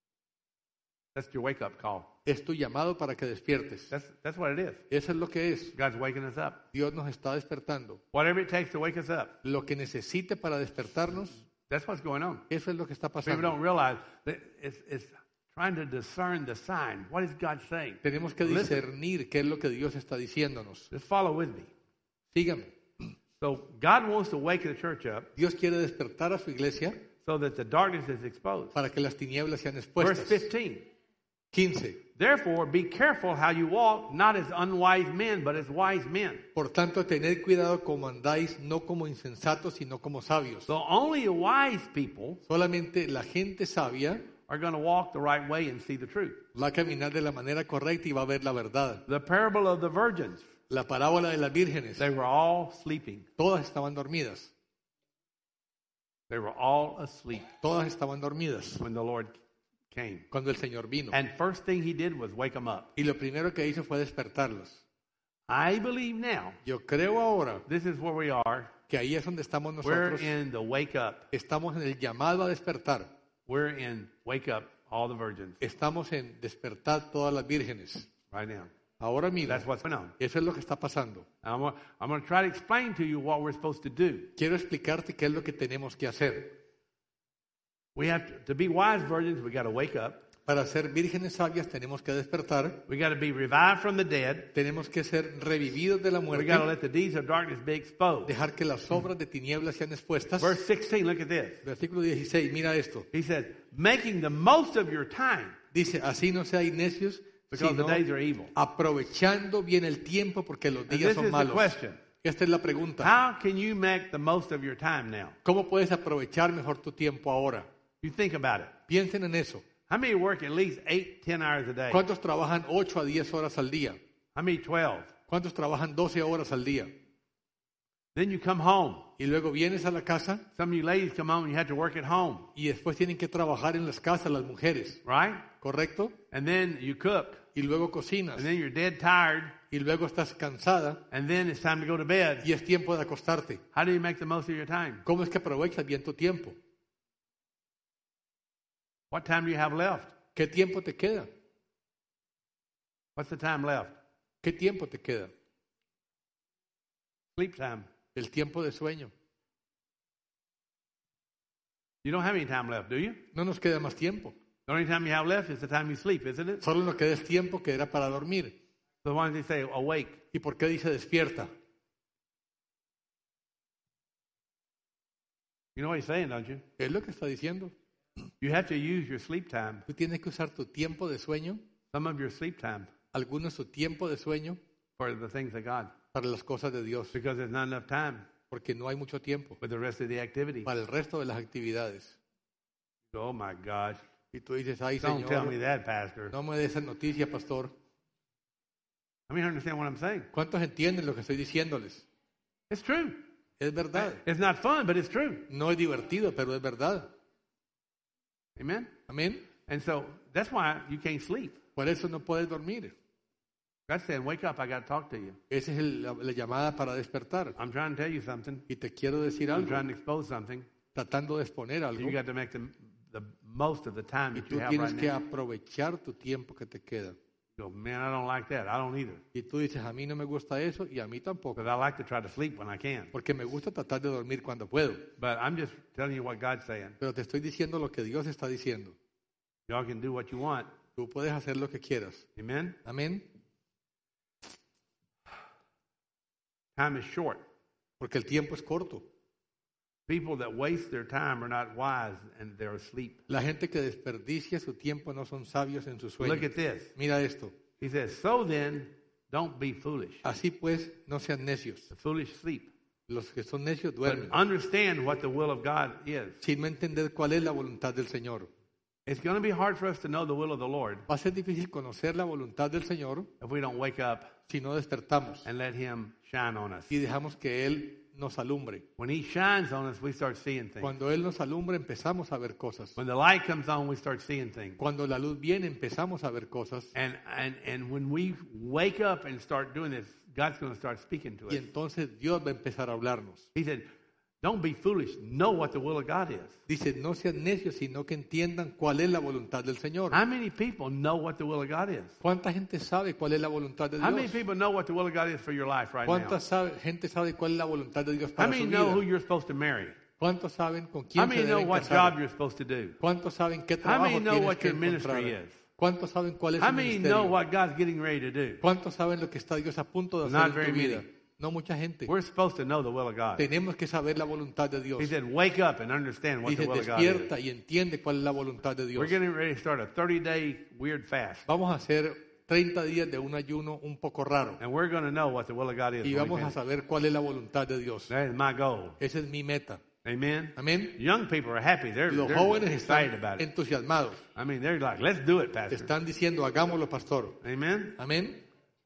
That's your wake-up call. Es tu llamado para que despiertes. That's, that's what it is. Eso es lo que es. God's waking us up. Dios nos está despertando. Whatever it takes to wake us up, Lo que necesite para despertarnos, that's what's going on. eso es lo que está People pasando. don't realize that it's, it's trying to discern the sign. What is God saying? Tenemos que Listen. discernir qué es lo que Dios está diciéndonos. Just follow with me. Síganme. So God wants to wake the church up Dios quiere despertar a su iglesia so that the darkness is exposed. para que las tinieblas sean Verse expuestas. fifteen. quince. Therefore, be careful how you walk, not as unwise men, but as wise men. Por tanto, tened cuidado como andáis, no como insensatos, sino como sabios. So only wise people Solamente la gente sabia are going to walk the right way and see the truth. va a caminar de la manera correcta y va a ver la verdad. The parable of the virgins, La parábola de las vírgenes, they were all sleeping. todas estaban dormidas. They were all asleep Todas estaban dormidas when the Lord came. cuando el Señor vino. And first thing he did was wake them up. Y lo primero que hizo fue despertarlos. I believe now, Yo creo ahora this is where we are. que ahí es donde estamos We're nosotros. in the wake up. Estamos en el llamado a despertar. We're in wake up all the virgins Estamos en despertar todas las vírgenes. right now. Ahora mismo. That's what's going on. Eso es lo que está pasando. I'm gonna, I'm going to try to explain to you what we're supposed to do. Quiero explicarte qué es lo que tenemos que hacer. We have to, to be wise virgins, we got to wake up. Para ser vírgenes sabias tenemos que despertar. We got to be revived from the dead. Tenemos que ser revividos de la We muerte. got to let the deeds of darkness be exposed. Dejar que las obras de tinieblas sean expuestas. Verse sixteen, look at this. Versículo dieciséis, mira esto. He says, making the most of your time Dice, así no seáis necios, because the sino days are evil. aprovechando bien el tiempo porque los And días this son is the malos. question. Esta es la pregunta. How can you make the most of your time now? ¿Cómo puedes aprovechar mejor tu tiempo ahora? You think about it. Piensen en eso. How many work at least eight, ten hours a day? ¿Cuántos trabajan ocho a diez horas al día? How many twelve? ¿Cuántos trabajan doce horas al día? Then you come home. Y luego vienes a la casa Some of you ladies come home and you have to work at home, y después tienen que trabajar en las casas las mujeres, right? ¿correcto? And then you cook, Y luego cocinas. and then you're dead tired, Y luego estás cansada and then it's time to go to bed. y es tiempo de acostarte. How do you make the most of your time? ¿Cómo es que aprovechas bien tu tiempo? What time do you have left? ¿Qué tiempo te queda? What's the time left? ¿Qué tiempo te queda? Sleep time. El tiempo de sueño. You don't have any time left, do you? No nos queda más tiempo. The only time you have left is the time you sleep, isn't it? Solo nos queda es tiempo que era para dormir. So why does he say awake? ¿Y por qué dice despierta? You know what he's saying, don't you? Es lo que está diciendo. You have to use your sleep time, Tú tienes que usar tu tiempo de sueño, some of your sleep time, algunos su tiempo de sueño, for the things of God, para las cosas de Dios, because there's not enough time porque no hay mucho tiempo with the rest of the activity. para el resto de las actividades. Oh my gosh! Y tú dices, ay Don't tell me Señor, that, Pastor. no me des esa noticia, pastor. I mean, understand what I'm saying? ¿Cuántos entienden lo que estoy diciéndoles? It's true. Es verdad. It's not fun, but it's true. No es divertido, pero es verdad. Amen. Amén. And so that's why you can't sleep. Por eso no puedes dormir. God's saying, "Wake up! I got to talk to you. Esa es el- la, la llamada para despertar. I'm trying to tell you something. Y te quiero decir I'm algo, trying to expose something. tratando de exponer algo. You got to make the, the most of the time Y that tú you have tienes right que now." aprovechar tu tiempo que te queda. You go, man, I don't like that. I don't either. Y tú dices, a mí no me gusta eso y a mí tampoco. Because I like to try to sleep when I can. Porque me gusta tratar de dormir cuando puedo. But I'm just telling you what God's saying. Pero te estoy diciendo lo que Dios está diciendo. Y'all can do what you want. Tú puedes hacer lo que quieras. Amen? Amén. Time is short. Porque el tiempo es corto. People that waste their time are not wise and they're asleep. La gente que desperdicia su tiempo no son sabios en su Look sueño. at this. Mira esto. He says, so then, don't be foolish. Así pues, no sean necios. The foolish sleep. Los que son necios But duermen. understand what the will of God is. Sin no entender cuál es la voluntad del Señor. It's going to be hard for us to know the will of the Lord Va a ser difícil conocer la voluntad del Señor if we don't wake up si no despertamos and let Him shine on us. y dejamos que Él nos alumbre. When He shines on us, we start seeing things. Cuando Él nos alumbra empezamos a ver cosas. When the light comes on, we start seeing things. Cuando la luz viene empezamos a ver cosas. And, and, and when we wake up and start doing this, God's going to start speaking to Y us. entonces Dios va a empezar a hablarnos. He said, don't be foolish. Know what the will of God is. Dice, no sean necios, sino que entiendan cuál es la voluntad del Señor. How many people know what the will of God is? ¿Cuánta gente sabe cuál es la voluntad de How many Dios? people know what the will of God is for your life right now? ¿Cuánta sabe- gente sabe cuál es la voluntad de Dios How para many su know who vida? you're supposed to marry? ¿Cuántos saben con How quién se many know deben what job casar? you're supposed to do? ¿Cuántos saben qué How trabajo many know tienes what que your ministry encontrar? is? ¿Cuántos saben cuál es How su many know ministerio? what God's getting ready to do? ¿Cuántos saben lo que está Dios a punto de Not hacer en tu very vida? many. No mucha gente. We're supposed to know the will of God. Tenemos que saber la voluntad de Dios. He said, wake up and understand what Dice, the will of God is. despierta y entiende cuál es la voluntad de Dios. We're getting ready to start a thirty-day weird fast. Vamos a hacer treinta días de un ayuno un poco raro. And we're going to know what the will of God is. Y when we vamos a finish. saber cuál es la voluntad de Dios. That is my goal. Esa es mi meta. Amen? Amén. Young people are happy. They're, Los they're jóvenes excited están about it. entusiasmados. I mean, they're like, let's do it, Pastor. Están diciendo, hagámoslo, pastor. Amen? Amén.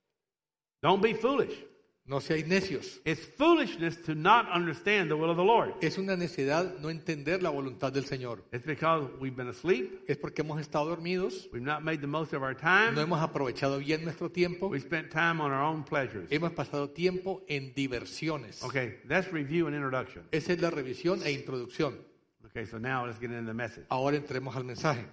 Don't be foolish. No seáis necios. It's foolishness to not understand the will of the Lord. Es una necedad no entender la voluntad del Señor. It's because we've been asleep. Es porque hemos estado dormidos, We've not made the most of our no time. hemos aprovechado bien nuestro tiempo, We spent time on our own pleasures. hemos pasado tiempo en diversiones. Okay, that's review and introduction. Esa es la revisión e introducción. Okay, so now let's get into the message. Ahora entremos al mensaje.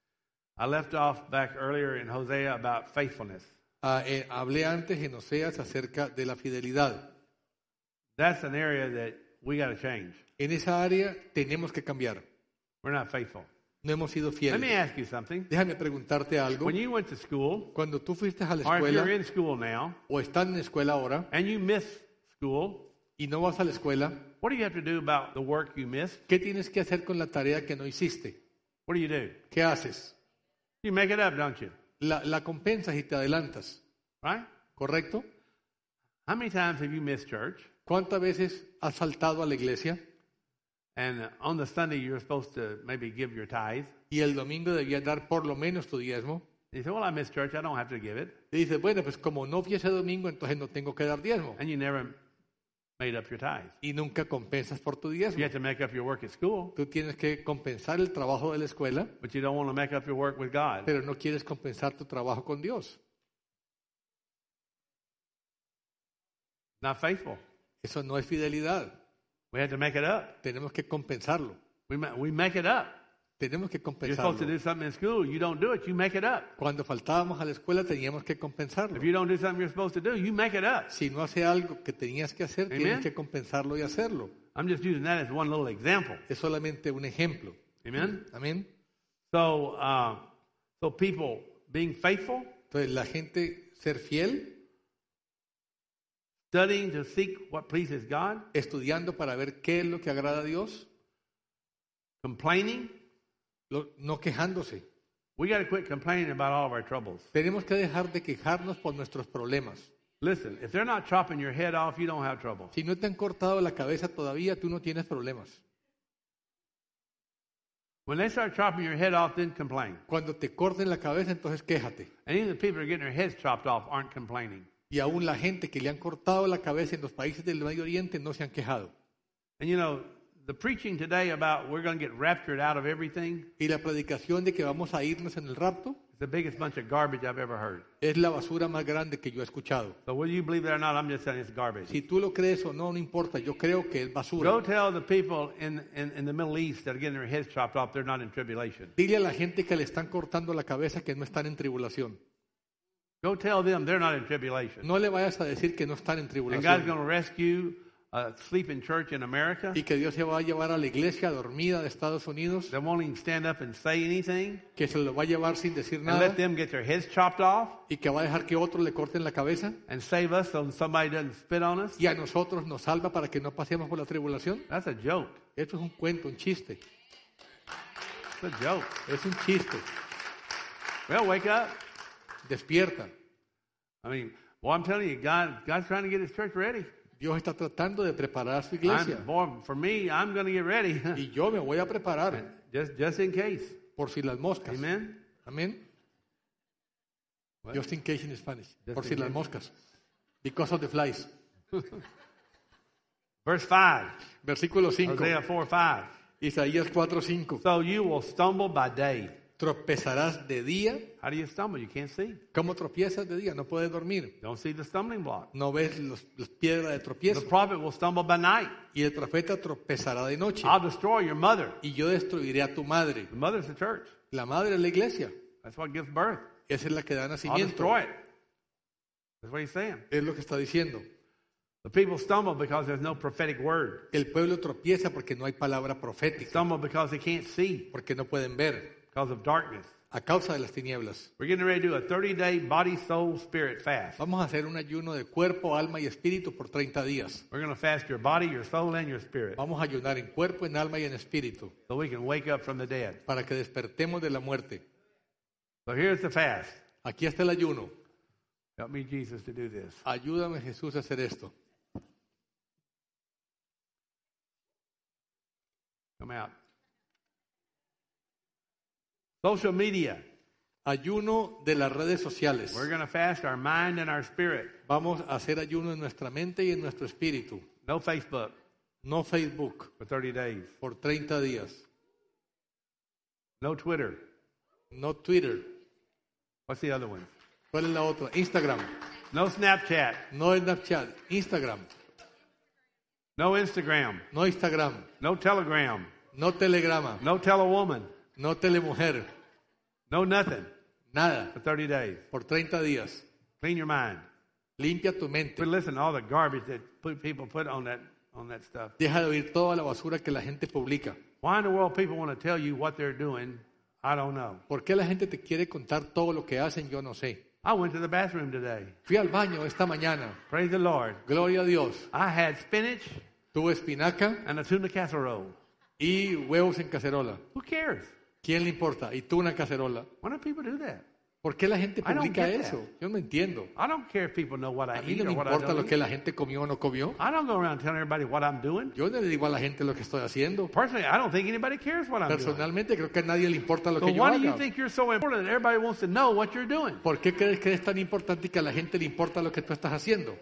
I left off back earlier in Hosea about faithfulness. Ah, eh, hablé antes en Oseas acerca de la fidelidad. That's an area that we got to change. En esa área tenemos que cambiar. We're not faithful. No hemos sido Let me fieles. ask you something. Déjame preguntarte algo. When you went to school, Cuando tú fuiste a la or if you're escuela in school now, o estás en la escuela ahora and you miss school, y no vas a la escuela, what do you have to do about the work you missed? ¿qué tienes que hacer con la tarea que no hiciste? What do you do? ¿Qué haces? You make it up, don't you? La, la compensas y te adelantas, Right? ¿correcto? How many times have you missed church? ¿Cuántas veces has faltado a la iglesia And uh, on the Sunday, you're supposed to maybe give your tithe. y el domingo debías dar por lo menos tu diezmo? And you say, well, I missed church. I don't have to give it. Y dices, bueno, pues como no fui ese domingo, entonces no tengo que dar diezmo. And you never made up your tithe. Y nunca compensas por tu You diezmo. have to make up your work at school, Tú tienes que compensar el trabajo de la escuela, but you don't want to make up your work with God. pero no quieres compensar tu trabajo con Dios. Not faithful. Eso no es fidelidad. We have to make it up. Tenemos que compensarlo. We, ma- we make it up. Tenemos que You're supposed to compensarlo. do something in school. You don't do it, you make it up. Cuando faltábamos a la escuela teníamos que compensarlo. If you don't do something you're supposed to do, you make it up. Si no hace algo que tenías que hacer, Amen. tienes que compensarlo y hacerlo. I'm just using that as one little example. Es solamente un ejemplo. Amen? Amén. So, uh, so people being faithful, Entonces, la gente ser fiel, studying to seek what pleases God, estudiando para ver qué es lo que agrada a Dios, complaining. lo- no quejándose. We got to quit complaining about all of our troubles. Tenemos que dejar de quejarnos por nuestros problemas. Listen, if they're not chopping your head off, you don't have trouble. Si no te han cortado la cabeza todavía, tú no tienes problemas. When they start chopping your head off, then complain. Cuando te corten la cabeza, entonces quéjate. And even the people who are getting their heads chopped off aren't complaining. Y aún la gente que le han cortado la cabeza en los países del Medio Oriente no se han quejado. And you know, the preaching today about we're going to get raptured out of everything Y la predicación de que vamos a irnos en el rapto is the biggest bunch of garbage I've ever heard. es la basura más grande que yo he escuchado. So whether you believe it or not, I'm just saying it's garbage. Si tú lo crees o no, no importa. Yo creo que es basura. Go tell the people in, in, in the Middle East that are getting their heads chopped off, they're not in tribulation. Dile a la gente que le están cortando la cabeza que no están en tribulación. Go tell them they're not in tribulation. No le vayas a decir que no están en And God's tribulación. going to rescue a sleeping church in America Y que Dios se va a llevar a la iglesia dormida de Estados Unidos, that won't even stand up and say anything, que se lo va a llevar sin decir and nada let them get their heads chopped off y que va a dejar que otros le corten la cabeza and save us so somebody doesn't spit on us. y a nosotros nos salva para que no pasemos por la tribulación. That's a joke. Esto es un cuento, un chiste. It's a joke. Es un chiste. Well, wake up. Despierta. I mean, well, I'm telling you, God, God's trying to get His church ready. Dios está tratando de preparar a su iglesia. I'm, boy, for me, I'm going to get ready, Y yo me voy a preparar just just in case. por si las moscas. Amen. Amén. What? Just in case in Spanish. Just Por in si las case. moscas. Because of the flies. Verse five, Versículo cinco. Hosea four five. Isaías cuatro cinco. So you will stumble by day. Tropezarás de día. How do you stumble? You can't see. ¿Cómo tropiezas de día? No puedes dormir. Don't see the stumbling block. No ves los, las piedras de The tropiezo. prophet will stumble by night. Y el profeta tropezará de noche. I'll destroy your mother. Y yo destruiré a tu madre. The mother's the church. La madre es la iglesia. That's what gives birth. Esa es la que da I'll nacimiento. destroy it. That's what he's saying. Es lo que está diciendo. The people stumble because there's no prophetic word. El pueblo tropieza porque no hay palabra profética. Stumble because they can't see Porque no pueden ver. because of darkness. A causa de las tinieblas. We're getting ready to do a thirty-day body, soul, spirit fast. Vamos a hacer un ayuno de cuerpo, alma y espíritu por treinta días. We're going to fast your body, your soul, and your spirit Vamos a ayunar en cuerpo, en alma y en espíritu. so we can wake up from the dead. Para que despertemos de la muerte. So here's the fast. Aquí está el ayuno. Help me, Jesus, to do this. Ayúdame, Jesús, a hacer esto. Come out. Social media. Ayuno de las redes sociales. We're going to fast our mind and our spirit. Vamos a hacer ayuno en nuestra mente y en nuestro espíritu. No Facebook No Facebook for thirty days. por treinta días. No Twitter. No Twitter. What's the other one? ¿Cuál es la otra? Instagram. No Snapchat. No Snapchat. Instagram. No Instagram. No Instagram. No Telegram. No Telegrama. No Telewoman. No Telemujer. No nothing Nada. for thirty days. Por treinta días. Clean your mind. Limpia tu mente. But listen to all the garbage that put, people put on that on that stuff. Deja de oír toda la basura que la gente publica. Why in the world people want to tell you what they're doing? I don't know. ¿Por qué la gente te quiere contar todo lo que hacen? Yo no sé. I went to the bathroom today. Fui al baño esta mañana. Praise the Lord. Gloria a Dios. I had spinach Tuve espinaca and a tuna casserole. y huevos en cacerola. Who cares? ¿Quién le importa? Y tú una cacerola. Why do people do that? ¿Por qué la gente I don't publica get eso? that. Yo no entiendo. I don't care if people know what I A mí eat no or me what I importa don't lo eat. que la gente comió o no comió. I don't go around telling everybody what I'm doing. Yo no le digo a la gente lo que estoy haciendo. Personally, I don't think anybody cares what I'm doing. Personalmente creo que a nadie le importa lo So que yo why do you haga. think you're so important that everybody wants to know what you're doing? ¿Por qué crees que es tan importante que a la gente le importa lo que tú estás haciendo?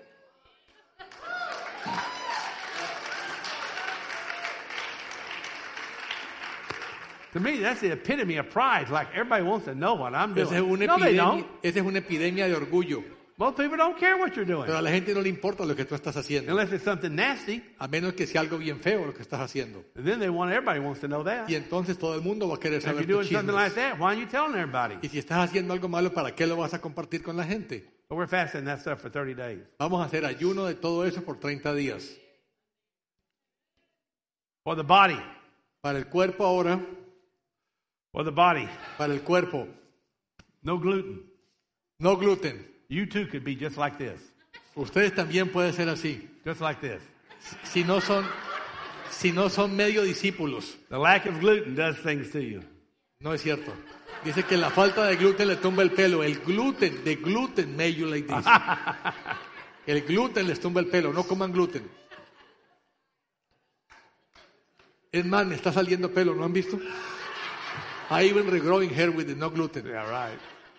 To me, that's the epitome of pride. Like everybody wants to know what I'm doing. Esa es una No, they epidemia, don't. esa es una epidemia de orgullo. Most people don't care what you're doing Pero a la gente no le importa lo que tú estás haciendo, unless it's something nasty. a menos que sea algo bien feo lo que estás haciendo. And then they want everybody wants to know that. Y entonces todo el mundo va a querer If you're saber doing tus something like chismes. that, why aren't you telling everybody? Y si estás haciendo algo malo, ¿para qué lo vas a compartir con la gente? But we're fasting that stuff for thirty days. Vamos a hacer ayuno de todo eso por treinta días. For the body. Para el cuerpo ahora, For the body. para el cuerpo, No gluten. no gluten. You too could be just like this. Ustedes también pueden ser así. Just like this. Si no son, si no son medio discípulos. The lack of gluten does things to you. No es cierto. Dice que la falta de gluten le tumba el pelo. El gluten, the gluten made you like this. El gluten les tumba el pelo. No coman gluten. Es más, me está saliendo pelo. ¿No han visto? I even regrowing hair with the no gluten. Yeah, right.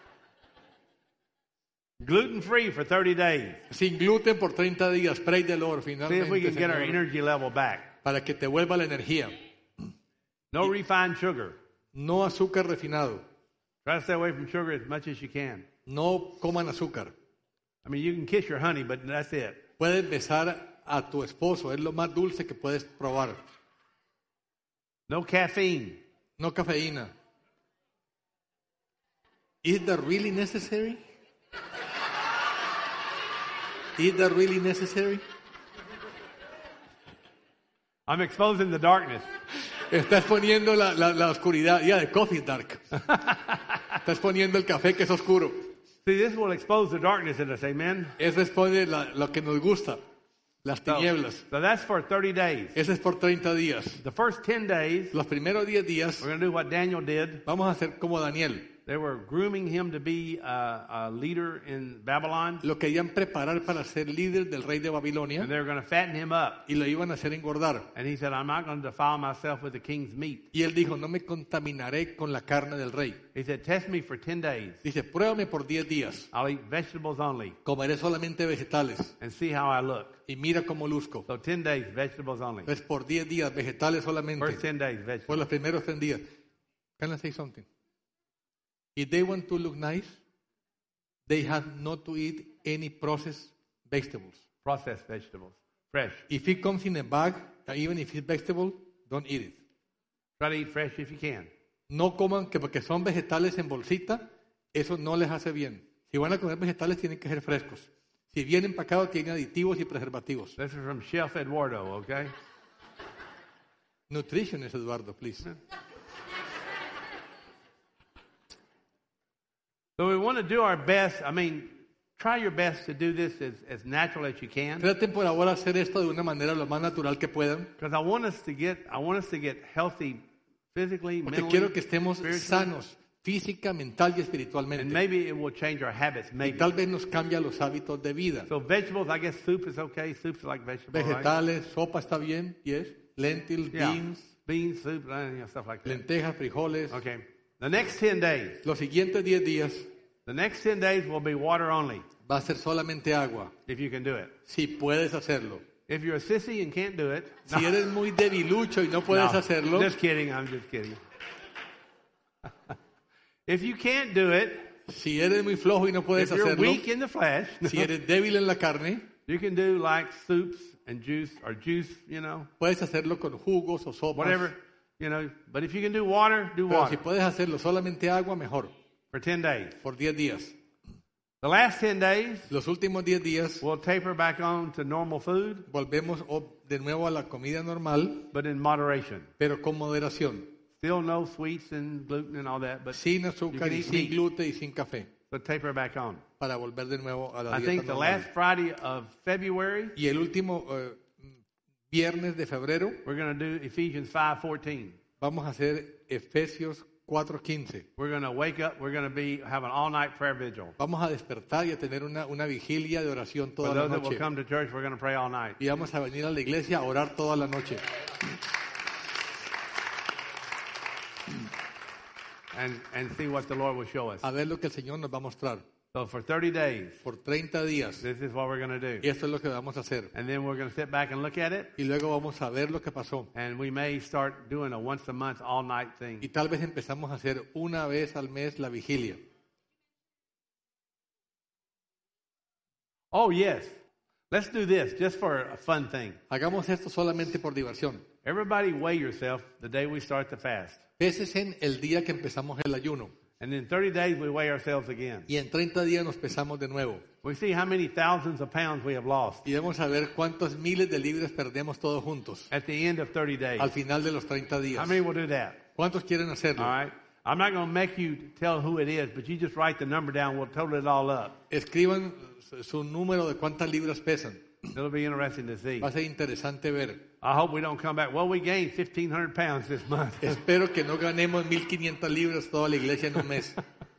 Gluten free for thirty days. Sin gluten por treinta días. Pray the Lord. See Finalmente, if we can get our Señor, energy level back. para que te vuelva la energía. No refined sugar. No azúcar refinado. Try to stay away from sugar as much as you can. No coman azúcar. I mean, you can kiss your honey, but that's it. Puedes besar a tu esposo. Es lo más dulce que puedes probar. No caffeine. No cafeína. Is that really necessary? Is that really necessary? I'm exposing the darkness. Estás poniendo la, la, la oscuridad. Yeah, the coffee is dark. Estás poniendo el café que es oscuro. See, this will expose the darkness in us, amen? Eso es pone la- lo que nos gusta. Las So, tinieblas. so that's for thirty days. Eso es por treinta días. The first ten days, Los primeros diez días we're going to do what Daniel did. vamos a hacer como Daniel. They were grooming him to be a, a leader in Babylon, Lo querían preparar para ser líder del rey de and Babilonia they were going to fatten him up. y lo iban a hacer engordar. And he said, I'm not going to defile myself with the king's meat. Y él dijo, no me contaminaré con la carne del rey. He said, test me for ten days. Dice, pruébame por diez días. I'll eat vegetables only Comeré solamente vegetales and see how I look. y mira cómo luzco. So ten days, vegetables only. Es por diez días, vegetales solamente. First ten days, Por vegetables. los primeros ten días. Can I say something? If they want to look nice, they have not to eat any processed vegetables. Processed vegetables. Fresh. If it comes in a bag, even if it's vegetable, don't eat it. Try to eat fresh if you can. No coman que porque son vegetales en bolsita, eso no les hace bien. Si van a comer vegetales, tienen que ser frescos. Si vienen empacados, tienen aditivos y preservativos. This is from Chef Eduardo, okay? Nutritionist, Eduardo, please. So we want to do our best. I mean, try your best to do this as, as natural as you can. Traten por ahora hacer esto de una manera lo más natural que puedan, Because I want us to get I want us to get healthy physically, porque mentally, quiero que estemos spiritually. sanos, física, mental y And espiritualmente. maybe it will change our habits, Y maybe. tal vez nos cambia los hábitos de vida. So vegetables, I guess soup is okay. Soup's like vegetable, right? Vegetales, sopa está bien, yes. Lentils, Yeah. beans, Beans, soup, uh, you know, stuff like that. lentejas, frijoles. Okay. The next ten days, Los siguientes diez días the next ten days will be water only, va a ser solamente agua, if you can do it. si puedes hacerlo. If you're a sissy and can't do it, Si eres muy debilucho y no puedes no, hacerlo, just kidding. I'm just kidding. If you can't do it, si eres muy flojo y no puedes if you're hacerlo, weak in the flesh, si eres débil en la carne, you can do like soups and juice or juice, you know, puedes hacerlo con jugos o sopas. whatever, you know. But if you can do water, do Pero si water puedes hacerlo solamente agua, mejor, for ten days. por diez días. The last ten days, Los últimos diez días we'll taper back on to normal food, volvemos o- de nuevo a la comida normal, but in moderation. pero con moderación. Still no sweets and gluten and all that, but Sin you azúcar can y eat sin meat, gluten y sin café, but taper back on. para volver de nuevo a la I dieta think the normal. last Friday of February, Y el último eh, viernes de febrero we're going to do Ephesians five fourteen. vamos a hacer Efesios cuatro quince. We're going to wake up. We're going to be have an all-night prayer vigil. Vamos a despertar y a tener una, una vigilia de oración For toda la those that will noche. come to church, we're going to pray all night. Y vamos a venir a la iglesia a orar toda la noche. And, and see what the Lord will show us. A ver lo que el Señor nos va a mostrar. So for thirty days, Por treinta días. this is what we're going to Y do. esto es lo que vamos a hacer. And then we're going to sit back and look at it. Y luego vamos a ver lo que pasó. And we may start doing a once a month all night Y thing. tal vez empezamos a hacer una vez al mes la vigilia. Oh, yes. Let's do this just for a fun thing. Hagamos esto solamente por diversión. Everybody weigh yourself the day we start the fast. Pésense el día que empezamos el ayuno. And in thirty days, we weigh ourselves again. Y en treinta días nos pesamos de nuevo. We see how many thousands of pounds we have lost Y vamos a ver cuántos miles de libras perdemos todos juntos at the end of thirty days. al final de los treinta How días. many will do that? ¿Cuántos quieren hacerlo? All right. I'm not going to make you tell who it is, but you just write the number down. We'll total it all up. Escriban su número de cuántas libras pesan. It'll be interesting to see. Va a ser interesante ver. I hope we don't come back. Well, we gained fifteen hundred pounds this month. Espero que no ganemos mil quinientas libras toda la iglesia en un mes.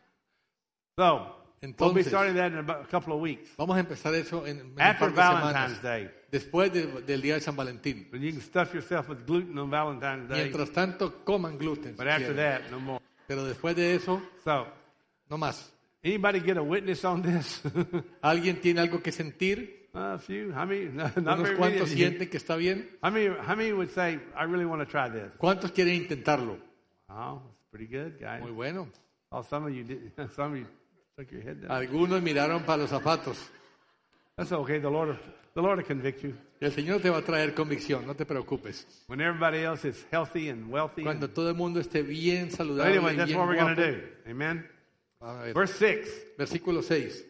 So, we'll be Entonces, starting that in about a couple of weeks. vamos a empezar eso en, en un After par de Valentine's semanas. Day. Después de- del día de San Valentín. But you can stuff yourself with gluten on Valentine's Day. Mientras tanto, coman gluten. But si after quieren. that, no more. Pero después de eso, So, no más. anybody get a witness on this? ¿Alguien tiene algo que sentir? A few. How many? No, not ¿Unos very many. cuantos of you. sienten que está bien? How many, how many would say, I really want to try this? ¿Cuántos quieren intentarlo? Oh, that's pretty good, guys. Muy bueno. Oh, some of you did. Some of you took your head down. Algunos miraron para los zapatos. That's okay. The Lord, the Lord will convict you. El Señor te va a traer convicción, no te preocupes. When everybody else is healthy and wealthy. Cuando And, todo el mundo esté bien but saludable, anyway, that's bien what we're going guapo. to do. Amen. A ver, Verse six. versículo seis.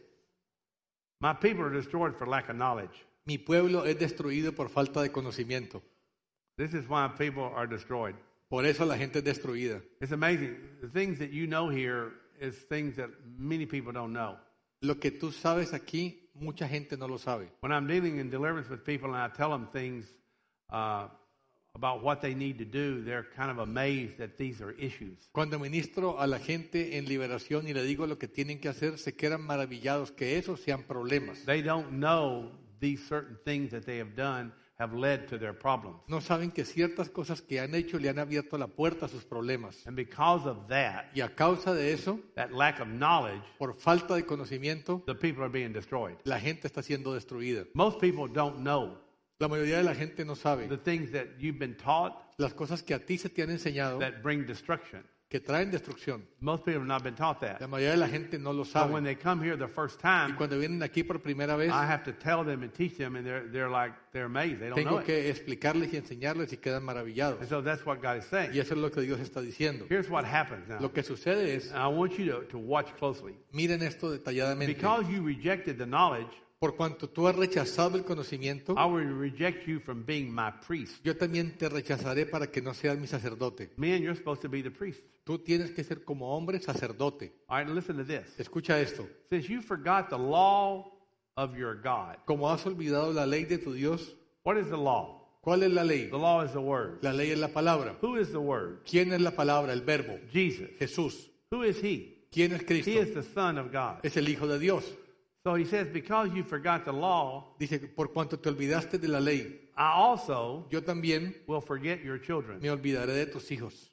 My people are destroyed for lack of knowledge. Mi pueblo es destruido por falta de conocimiento. This is why people are destroyed. Por eso la gente es destruida. It's amazing. The things that you know here is things that many people don't know. Lo que tú sabes aquí, mucha gente no lo sabe. When I'm dealing in deliverance with people and I tell them things uh, about what they need to do, they're kind of amazed that these are issues. Cuando ministro a la gente en liberación y le digo lo que tienen que hacer, se quedan maravillados que esos sean problemas. They don't know these certain things that they have done have led to their problems. No saben que ciertas cosas que han hecho le han abierto la puerta a sus problemas. And because of that, Y a causa de eso, that lack of knowledge, por falta de conocimiento, the people are being destroyed. la gente está siendo destruida. Most people don't know La mayoría de la gente no sabe the things that you've been taught las cosas que a ti se te han enseñado that bring destruction. que traen destrucción. Most people have not been taught La that. mayoría de la gente no lo So when sabe. they come here the first Y time, cuando vienen aquí por primera vez, I have to tell them and teach them, and they're, they're like, they're amazed. They don't know tengo it. que explicarles y enseñarles y quedan maravillados. And so that's what God is saying. Y eso es lo que Dios está diciendo. Here's what happens now. Lo que sucede es, And I want you to, to watch closely. miren esto detalladamente. Because you rejected the knowledge, Por cuanto tú has rechazado el conocimiento, I will reject you from being my priest. yo también te rechazaré para que no seas mi sacerdote. Men, you're supposed to be the priest. Tú tienes que ser como hombre sacerdote. All right, listen to this. Escucha esto. Since you forgot the law of your God, Como has olvidado la ley de tu Dios, what is the law? ¿cuál es la ley? The law is the word. La ley es la palabra. Who is the word? ¿Quién es la palabra, el verbo? Jesus. Jesús. Who is he? ¿Quién es He Cristo? is the Son of God. Es el Hijo de Dios. So he says, because you forgot the law, Dice, por cuanto te olvidaste de la ley, I also yo también will forget your children. me olvidaré de tus hijos.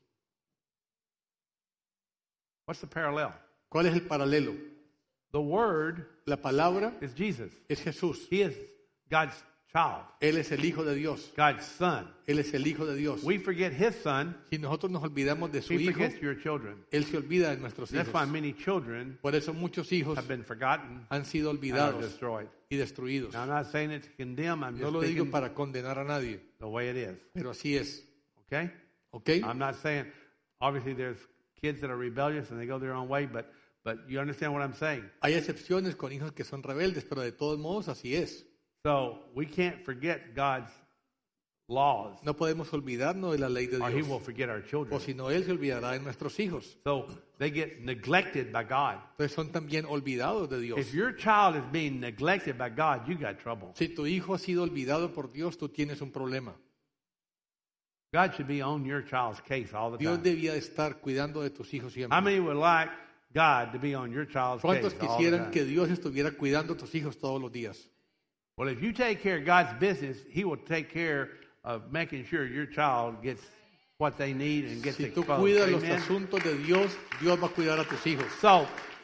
What's the parallel? ¿Cuál es el paralelo? The word La palabra is Jesus. es Jesús. He is God's child, Él es el Hijo de Dios. God's son. Él es el Hijo de Dios. We forget his son, Si nosotros nos olvidamos de su he Hijo, forgets your children. Él se olvida de nuestros That's hijos. why many children Por eso muchos hijos have been forgotten han sido and are olvidados destroyed. y destruidos. Now, I'm not saying it to condemn, I'm No just lo digo speaking para condenar a nadie, the way it is. pero así es. Okay? ¿Ok? I'm not saying, obviously, there's kids that are rebellious and they go their own way, but, but you understand what I'm saying. Hay excepciones con hijos que son rebeldes, pero de todos modos así es. So we can't forget God's laws, No podemos olvidarnos de la ley de or He Dios, will forget our o children. si no, Él se olvidará de nuestros hijos. So they get neglected by God. Entonces son también olvidados de Dios. If your child is being neglected by God, you got trouble. Si tu hijo ha sido olvidado por Dios, tú tienes un problema. God should be on your child's case all the Dios time. debía estar cuidando de tus hijos How siempre. many would like God to be on your child's case ¿Cuántos all the quisieran que time? Dios estuviera cuidando a tus hijos todos los días? Well, if you take care of God's business, He will take care of making sure your child gets what they need and gets Si tú exposed. cuidas los Amen? asuntos de Dios, Dios va a cuidar a tus hijos. So,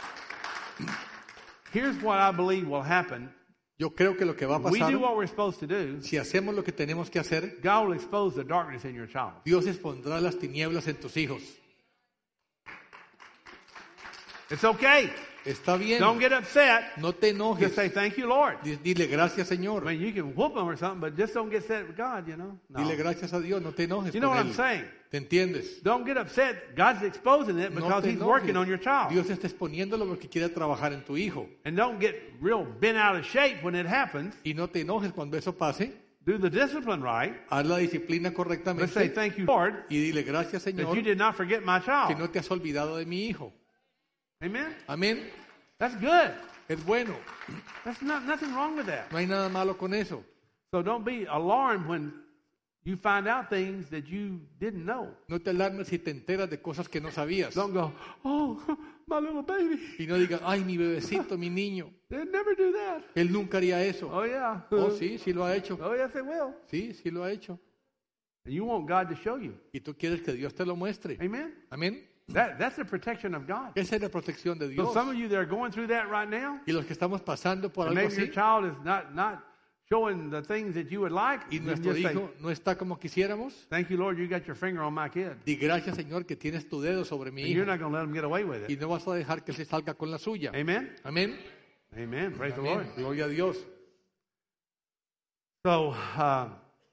here's what I believe will happen. Yo creo que lo que va a We pasar, do what we're supposed to do, si hacemos lo que tenemos que hacer, God will expose the darkness in your child. Dios expondrá las tinieblas en tus hijos. It's okay. Está bien. Don't get upset. No te enojes. Just say, thank you, Lord. Di- Dile gracias, I Señor. mean, you can whoop them or something, but just don't get upset with God, you know? No. Dile gracias a Dios. No te enojes You know con what I'm él. saying? ¿Te entiendes? Don't get upset. God's exposing it No because te He's enojes. working on your child. Dios está exponiéndolo porque quiere trabajar en tu hijo. And don't get real bent out of shape when it happens. Y no te enojes cuando eso pase. Do the discipline right. Haz la disciplina Let's say, correctamente. thank you, Lord, Y dile gracias, that Señor, you did not forget my que child. no te has olvidado de mi hijo. Amen? Amén. That's good. Es bueno. That's not nothing wrong with that. No hay nada malo con eso. So don't be alarmed when you find out things that you didn't know. No te alarmes si te enteras de cosas que no sabías. Don't go, oh, my little baby. Y no digas, ay, mi bebecito, mi niño. They'd never do that. Él nunca haría eso. Oh, yeah. Oh, sí, sí lo ha hecho. Oh, yes, they will. Sí, sí lo ha hecho. And you want God to show you. Y tú quieres que Dios te lo muestre. Amen? Amén. That, that's the protection of God. Esa es la protección de So Dios. some of you that are going through that right now, Y los que estamos pasando por and algo maybe your así, child is not, not showing the things that you would like, y you nuestro just say, hijo no está como quisiéramos, thank you, Lord, you got your finger on my kid. di gracias, Señor, que tienes tu dedo sobre mi And you're hijo. not going to let him get away with Y it. no vas a dejar que él se salga con la suya. Amen? Amén. Amen. Praise the Lord. Amén. Gloria a Dios. So, uh,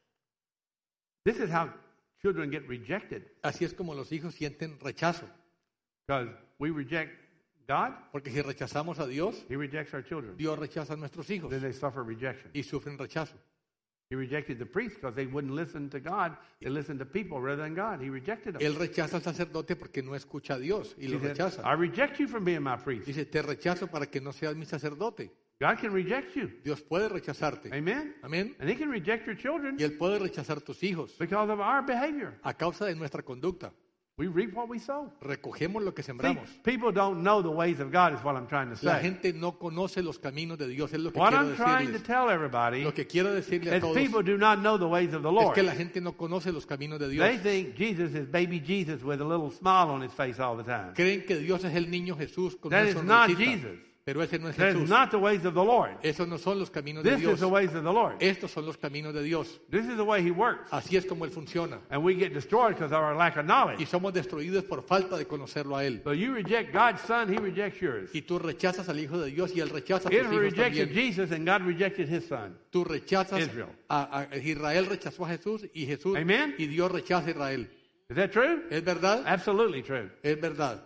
this is how children get rejected. Así es como los hijos sienten rechazo. Because we reject God, Porque si rechazamos a Dios, He rejects our children. Dios rechaza a nuestros hijos Then they suffer rejection. y sufren rechazo. He rejected the priests because they wouldn't listen to God. They listened to people rather than God. He rejected them. Él rechaza al sacerdote porque no escucha a Dios y He lo said, rechaza. I reject you from being my priest. Dice, te rechazo para que no seas mi sacerdote. God can reject you. Dios puede rechazarte. Amen? Amén. And He can reject your children Y Él puede rechazar tus hijos because of our behavior. a causa de nuestra conducta. We reap what we sow. Recogemos lo que See, sembramos. people don't know the ways of God is what I'm trying to La say. gente no conoce los caminos de Dios. Es lo que What quiero I'm trying to decirles. tell everybody Lo que quiero decirle a is todos people do not know the ways of the es Lord. que la gente no conoce los caminos de Dios. They think Jesus is baby Jesus with a little smile on his face all the time. Creen que Dios es el niño Jesús con That una is not sonrisita. Jesus. Pero ese no es That is Jesús. not the ways of the Lord. Esos no son los caminos de This Dios. is the ways of the Lord. Estos son los caminos de Dios. This is the way He works. Así es como Él funciona. And we get destroyed because of our lack of Y knowledge. somos destruidos por falta de conocerlo a Él. So you reject God's Son, He rejects yours. Y tú rechazas al Hijo de Dios y Él rechaza a tus Israel hijos rejected también. Jesus and God rejected His Son. Tú rechazas Israel. a, a- Israel rechazó a Jesús y Jesús Amen. y Dios rechaza a Israel. Is that true? ¿Es verdad? Absolutely true. Es verdad.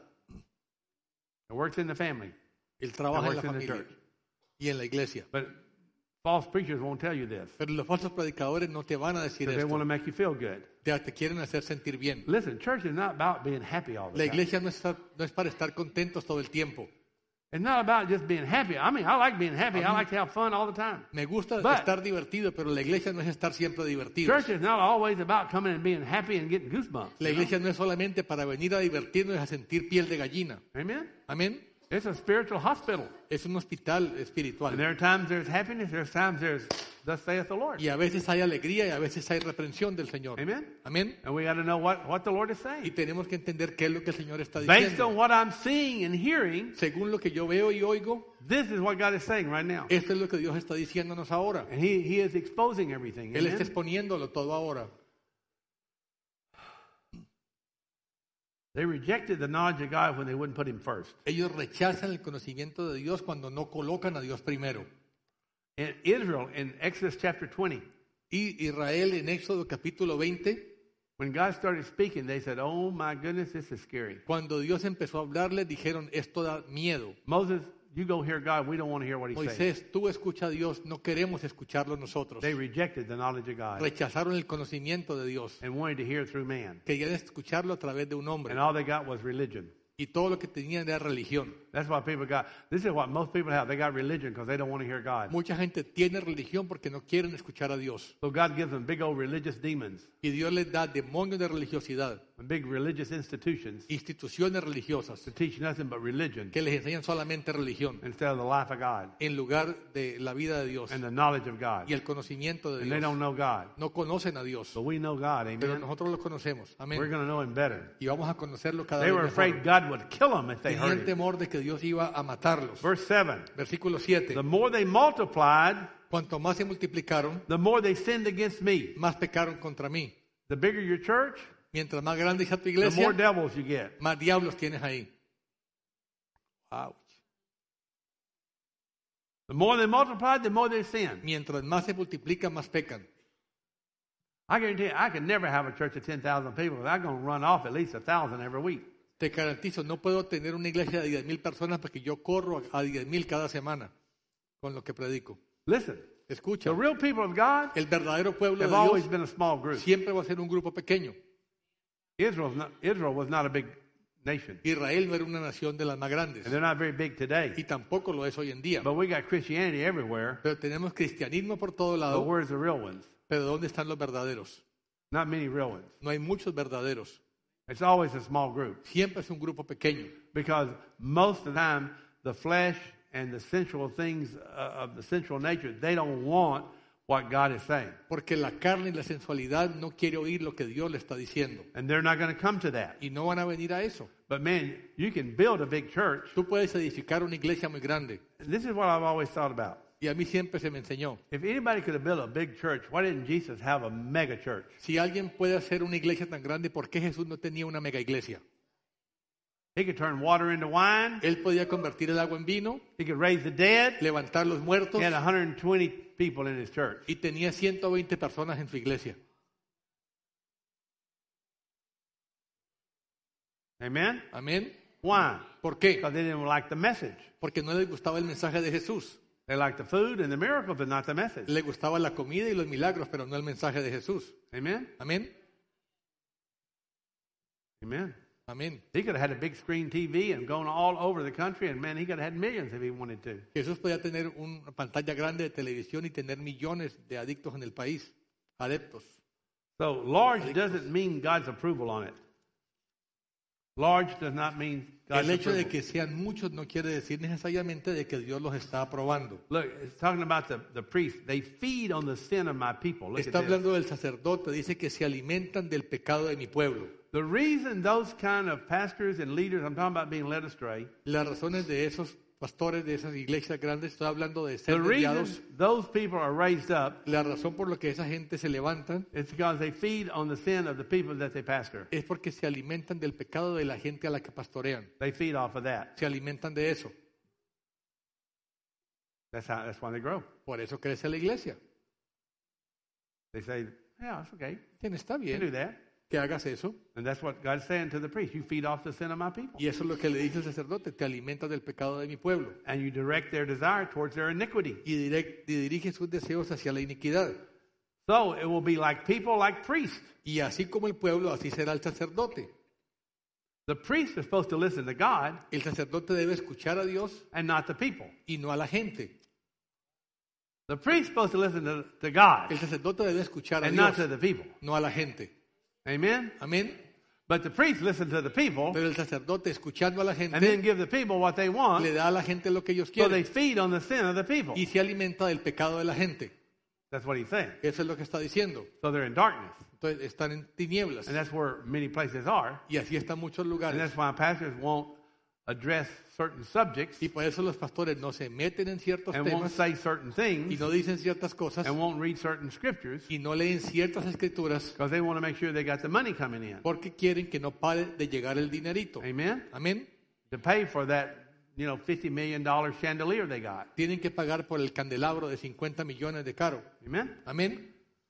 It works in the family. Él trabaja en la That works in the familia church. y en la iglesia. But false preachers won't tell you this. Pero los falsos predicadores no te van a decir Because they want esto. to make you feel good. Te, te quieren hacer sentir bien. Listen, church is not about being happy all the La time. iglesia no, está- no es para estar contentos todo el tiempo. It's not about just being happy. I mean, I like being happy. I like to have fun all the time. Me gusta But- estar divertido, pero la iglesia no es estar siempre divertido. Church is not always about coming and being happy and getting goosebumps. La iglesia no es solamente para venir a divertirnos y a sentir piel de gallina. Amen? Amén. It's a spiritual hospital. Es un hospital And espiritual. there are times there's happiness, there's times there's thus saith the Lord. Y a veces hay alegría y a veces hay reprensión del Señor. Amen? Amén. And we got to know what, what the Lord is Y saying. tenemos que entender qué es lo que el Señor está Based on diciendo. what I'm seeing and hearing, Según lo que yo veo y oigo, this is what God is saying right now. esto es lo que Dios está diciéndonos ahora. And He, he is exposing everything. Él está Amen? exponiéndolo todo ahora. They rejected the knowledge of God when they wouldn't put Him first. Ellos rechazan el conocimiento de Dios cuando no colocan a Dios primero. In Israel, in Exodus chapter twenty, Y Israel en Éxodo capítulo veinte, when God started speaking, they said, oh my goodness, this is scary. cuando Dios empezó a hablarle, dijeron, esto da miedo. Moses, you go hear God. We don't want to hear what He's saying. Moisés, tú escucha a Dios, no queremos escucharlo nosotros. They rejected the knowledge of God Rechazaron el conocimiento de Dios. and wanted to hear through man. Querían escucharlo a través de un hombre. And all they got was religion. Y todo lo que tenían era religión. That's what people got. This is what most people have. They got religion because they don't want to hear God. Mucha gente tiene religión porque no quieren escuchar a Dios. So God gives them big old religious demons Y Dios les da demonios de religiosidad, and big religious institutions instituciones religiosas, to teach nothing but religion que les enseñan solamente religión, instead of the life of God en lugar de la vida de Dios and the knowledge of God. y el conocimiento de And they don't Dios. know God. No conocen a Dios, But we know God. pero Amen. nosotros lo conocemos. We're Amén. going to know Him better. Y vamos a conocerlo cada They vez were afraid mejor. God would kill them if they heard Tenían Him. temor de que Dios iba a matarlos. Verse seven. Versículo siete. The more they multiplied, Cuanto más se multiplicaron, the more they sinned against me. más pecaron contra mí. The bigger your church, Mientras más grande sea tu the more iglesia, devils you get. más diablos tienes ahí. Ouch. The more they multiply, the more they sin. Mientras más se multiplican, más pecan. I guarantee you, I could never have a church of ten thousand people. I'm going to run off at least one thousand every week. Te garantizo, no puedo tener una iglesia de diez mil personas porque yo corro a diez mil cada semana con lo que predico. Listen, Escucha, the real people of God el verdadero pueblo de have always Dios been a small group. siempre va a ser un grupo pequeño. Israel's not, Israel was not a big nation, Israel no era una nación de las más grandes and they're not very big today. y tampoco lo es hoy en día. But we got Christianity everywhere. Pero tenemos cristianismo por todo But lado, where's the real ones? pero ¿dónde están los verdaderos? Not many real ones. No hay muchos verdaderos. It's always a small group Siempre es un grupo pequeño. because most of the time the flesh and the sensual things uh, of the sensual nature, they don't want what God is saying. Porque la carne y la sensualidad no quiere oír lo que Dios le está diciendo. And they're not going to come to that. Y no van a venir a eso. But man, you can build a big church. Tú puedes edificar una iglesia muy grande. This is what I've always thought about. Y a mí siempre se me enseñó. If anybody could have built a big church, why didn't Jesus have a mega church? Si alguien puede hacer una iglesia tan grande, ¿por qué Jesús no tenía una mega iglesia? He could turn water into wine. Él podía convertir el agua en vino, He could raise the dead. levantar los muertos He had one hundred twenty people in his church. y tenía ciento veinte personas en su iglesia. Amen? Amén. Why? ¿Por qué? Because they didn't like the message. Porque no les gustaba el mensaje de Jesús. They liked the food and the miracles, but not the message. Le gustaba la comida y los milagros, pero no el mensaje de Jesús. Amen? Amén. Amen. Amén. He could have had a big screen T V and gone all over the country, and man, he could have had millions if he wanted to. Jesús podía tener una pantalla grande de televisión y tener millones de adictos en el país, adeptos. So large doesn't mean God's approval on it. Large does not mean God's El hecho de approval. que sean muchos no quiere decir necesariamente de que Dios los está aprobando. Look, it's talking about the, the priests. They feed on the sin of my people. Look Está at this. hablando del sacerdote, dice que se alimentan del pecado de mi pueblo. The reason those kind of pastors and leaders, I'm talking about being led astray, Las razones de esos pastores de esas iglesias grandes, estoy hablando de the ser reason desviados. those people are raised up La razón por la que esa gente se levantan is because they feed on the sin of the people that they pastor. es porque se alimentan del pecado de la gente a la que pastorean. They feed off of that. Se alimentan de eso. That's how. That's why they grow. Por eso crece la iglesia. They say, "Yeah, it's okay. Dicen, está You can do bien that." que hagas eso. And that's what God's saying to the priest. You feed off the sin of my people, Y eso es lo que le dice el sacerdote, te alimentas del pecado de mi pueblo. and you direct their desire towards their iniquity. Y, direct, y dirige sus deseos hacia la iniquidad. So it will be like people, like priests. Y así como el pueblo, así será el sacerdote. The priest is supposed to listen to God El sacerdote debe escuchar a Dios and not the people. y no a la gente. The priest is supposed to listen to, to God El sacerdote debe escuchar a and not to Dios, the people. no a la gente. Amen? Amén. But the priest listens to the people Pero el sacerdote, escuchando a la and then gente, give the people what they want, le da a la gente lo que ellos so they quieren feed on the sin of the people. y se alimenta del pecado de la gente. That's what he's saying. Eso es lo que está diciendo. So they're in darkness. Entonces están en tinieblas. And that's where many places are. Y así están muchos And lugares. that's why pastors won't address certain subjects Y por eso los pastores no se meten en ciertos and won't temas say certain y things no dicen ciertas cosas and won't read certain scriptures y no leen ciertas escrituras because they want to make sure they got the money coming in. porque quieren que no pare de llegar el dinerito. Amen? Amén. To pay for that, you know, fifty million dollars chandelier they got. Tienen que pagar por el candelabro de cincuenta millones de caro. Amen? Amén.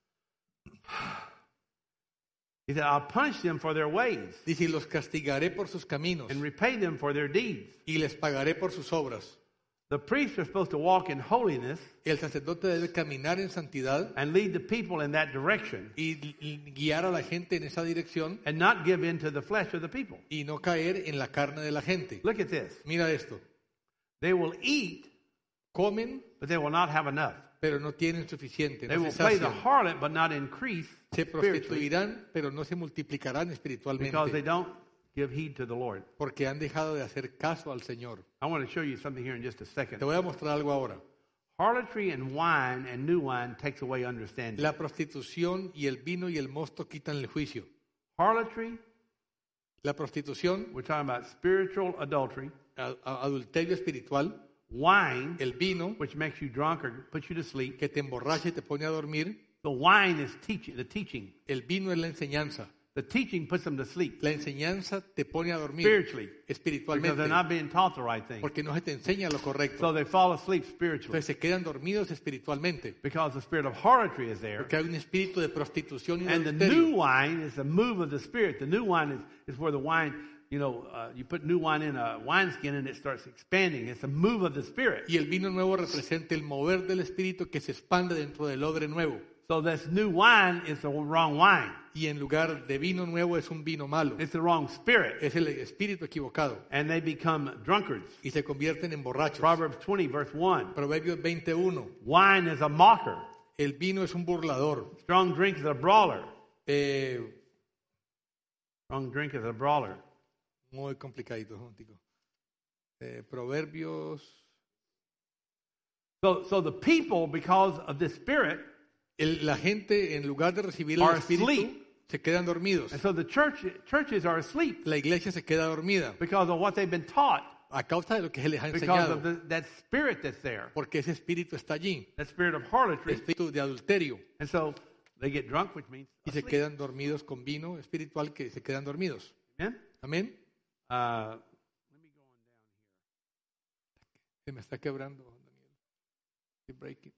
He said, I'll punish them for their ways Dice, y los castigaré por sus caminos and repay them for their deeds. y les pagaré por sus obras. The priests are supposed to walk in holiness El sacerdote debe caminar en santidad and lead the people in that direction y y guiar a la gente en esa dirección and not give in to the flesh of the people. y no caer en la carne de la gente. Look at this. Mira esto. They will eat, Comen, but they will not have enough. pero no tienen suficiente. They No will se play the sacian. harlot, but not increase Se spiritually prostituirán, pero no se multiplicarán because they espiritualmente don't give heed to the Lord. porque han dejado de hacer caso al Señor. I want to show you something here in just a Te second. voy a mostrar algo ahora. Harlotry and wine and new wine takes away understanding. La prostitución y el vino y el mosto quitan el juicio. Harlotry, La prostitución, we're talking about spiritual adultery. a- a- adulterio espiritual, Wine, el vino which makes you drunk or puts you to sleep. que te emborracha y te pone a dormir, The wine is teaching, the teaching. el vino es la enseñanza. The teaching puts them to sleep La enseñanza te pone a dormir spiritually because espiritualmente they're not being taught the right thing. porque no se te enseña lo correcto. So they fall asleep spiritually Entonces se quedan dormidos espiritualmente because the spirit of harlotry is there. porque hay un espíritu de prostitución y de And the adulterio. new wine is the move of the Spirit. The new wine is, is where the wine, you know, uh, you put new wine in a wineskin and it starts expanding. It's a move of the Spirit. Y el vino nuevo representa el mover del espíritu que se expande dentro del odre nuevo. So this new wine is the wrong wine. Y en lugar de vino nuevo es un vino malo. It's the wrong spirit. Es el espíritu equivocado. And they become drunkards. Y se convierten en borrachos. Proverbs twenty, verse one. Proverbios veintiuno. Wine is a mocker. El vino es un burlador. Strong drink is a brawler. Eh, Strong drink is a brawler. muy complicadito, ¿no, tico? Eh, Proverbios. So, so the people, because of this spirit, El- la gente, en lugar de recibir el Are espíritu, asleep. se quedan dormidos. and so the church, churches are asleep La iglesia se queda dormida because of what they've been taught, a causa de lo que se les ha because enseñado. of the, that spirit that's there, Porque ese espíritu está allí, that spirit of harlotry. espíritu de adulterio. And so they get drunk, which means Y se asleep. quedan dormidos con vino espiritual, que se quedan dormidos. Amen? Amén. Uh, let me go on down here. Se me está quebrando, Daniel. Estoy breaking.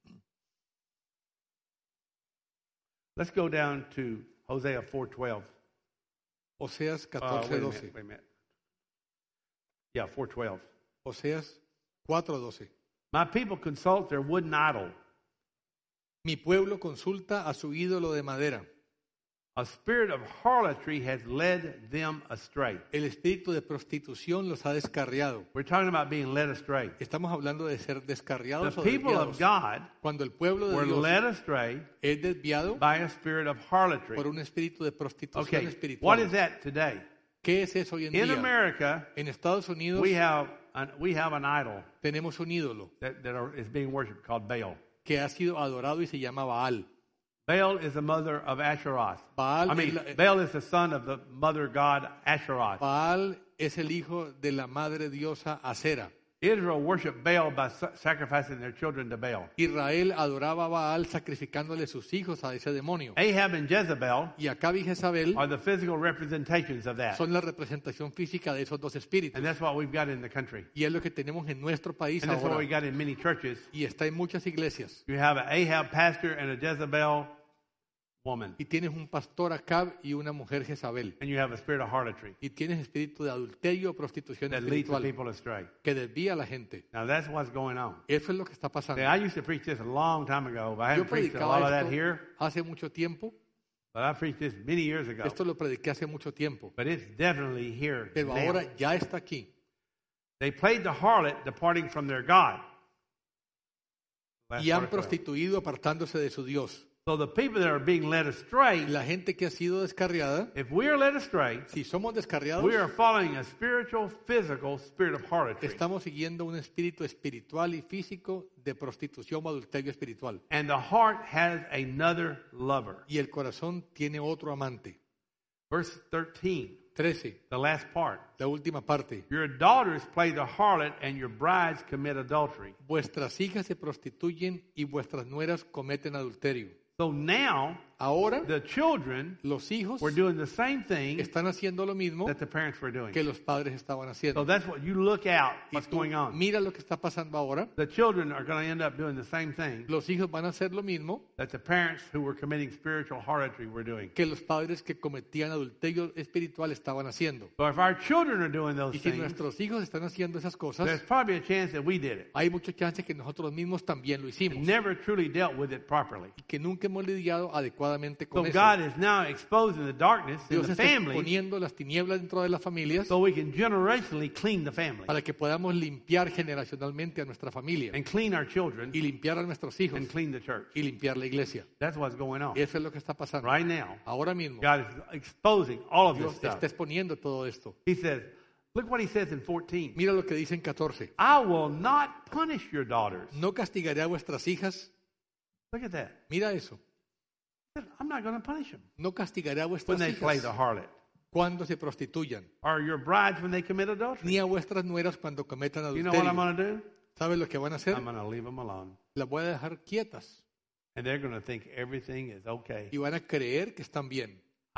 Let's go down to Hosea four twelve. Oseas Uh, catorce wait a doce. minute, wait a minute. Yeah, four twelve. Oseas cuatro doce. My people consult their wooden idol. Mi pueblo consulta a su ídolo de madera. A spirit of harlotry has led them astray. El espíritu de prostitución los ha descarriado. We're talking about being led astray. Estamos hablando de ser The descarriados o people desviados. of God Cuando el pueblo de were Dios led astray es desviado by a spirit of harlotry. por un espíritu de prostitución Okay, what espiritual. is that today? ¿Qué es eso hoy en In día? America, En Estados Unidos we have an, we have an idol tenemos un ídolo that, that are, is being worshipped called Baal. que ha sido adorado y se llama Baal. Baal is the mother of Asheroth. Baal I mean, es la- Baal is the son of the mother god Asheroth. Baal es el hijo de la madre diosa Acera. Israel worshiped Baal by sa- sacrificing their children to Baal. Israel adoraba a Baal sacrificándole sus hijos a ese demonio. Ahab and Jezebel Y Acab y Jezabel are the physical representations of that. son la representación física de esos dos espíritus. And that's what we've got in the country. Y es lo que tenemos en nuestro país And that's what we ahora. got in many churches. Y está en muchas iglesias. You have an Ahab pastor and a Jezebel woman. Y tienes un pastor Acab y una mujer Jezabel. And you have a spirit of harlotry Y tienes espíritu de adulterio o prostitución that leads the espiritual people astray. que desvía a la gente. Now that's what's going on. Eso es lo que está pasando. See, I used to preach this a long time ago, but I Yo haven't preached a predicaba lot of that esto here. hace mucho tiempo. But I preached this many years ago. Esto lo prediqué hace mucho tiempo. But it's definitely here Pero now. ahora ya está aquí. They played the harlot departing from their God. Last Y han part of twelve. prostituido apartándose de su Dios. So the people that are being led astray, La gente que ha sido descarriada, if we are led astray, si somos descarriados, we are following a spiritual, physical spirit of harlotry. estamos siguiendo un espíritu espiritual y físico de prostitución o adulterio espiritual. And the heart has another lover. Y el corazón tiene otro amante. Verse thirteen, trece, the last part. la última parte. Your daughters play the harlot and your brides commit adultery. Vuestras hijas se prostituyen y vuestras nueras cometen adulterio. So now Ahora the children los hijos were doing the same thing están haciendo lo mismo that the parents were doing. que los padres estaban So haciendo. that's what you look out Y what's tú going on. mira lo que está pasando ahora. The children are going to end up doing the same thing Los hijos van a hacer lo mismo that the parents who were committing spiritual harlotry were doing. que los padres que cometían adulterio espiritual estaban haciendo. So if our children are doing those Y si things, nuestros hijos están haciendo esas there's cosas, probably a chance that we did it. hay mucha chance que nosotros mismos también lo hicimos Never truly dealt with it properly. y que nunca hemos lidiado adecuadamente So con eso. God is now exposing the darkness in Dios the está family poniendo las tinieblas dentro de las familias so we can generationally clean the family para que podamos limpiar generacionalmente a nuestra familia and clean our children y limpiar a nuestros hijos and clean the church. y limpiar la iglesia. That's what's going on. Eso es lo que está pasando. Right now, Ahora mismo, God is exposing all of this Dios stuff. está exponiendo todo esto. He says, look what he says in fourteen. Mira lo que dice en catorce. I will not punish your daughters. No castigaré a vuestras hijas. Look at that. Mira eso. I'm not going to punish them No castigaré a when vuestras they play the hijas harlot. cuando se prostituyan, Or your brides when they commit adultery. ni a vuestras nueras cuando cometan You know what I'm adulterio. going to do? ¿Sabes lo que van a hacer? I'm going to leave them alone. Las voy a dejar quietas And they're going to think everything is okay. y van a creer que están bien.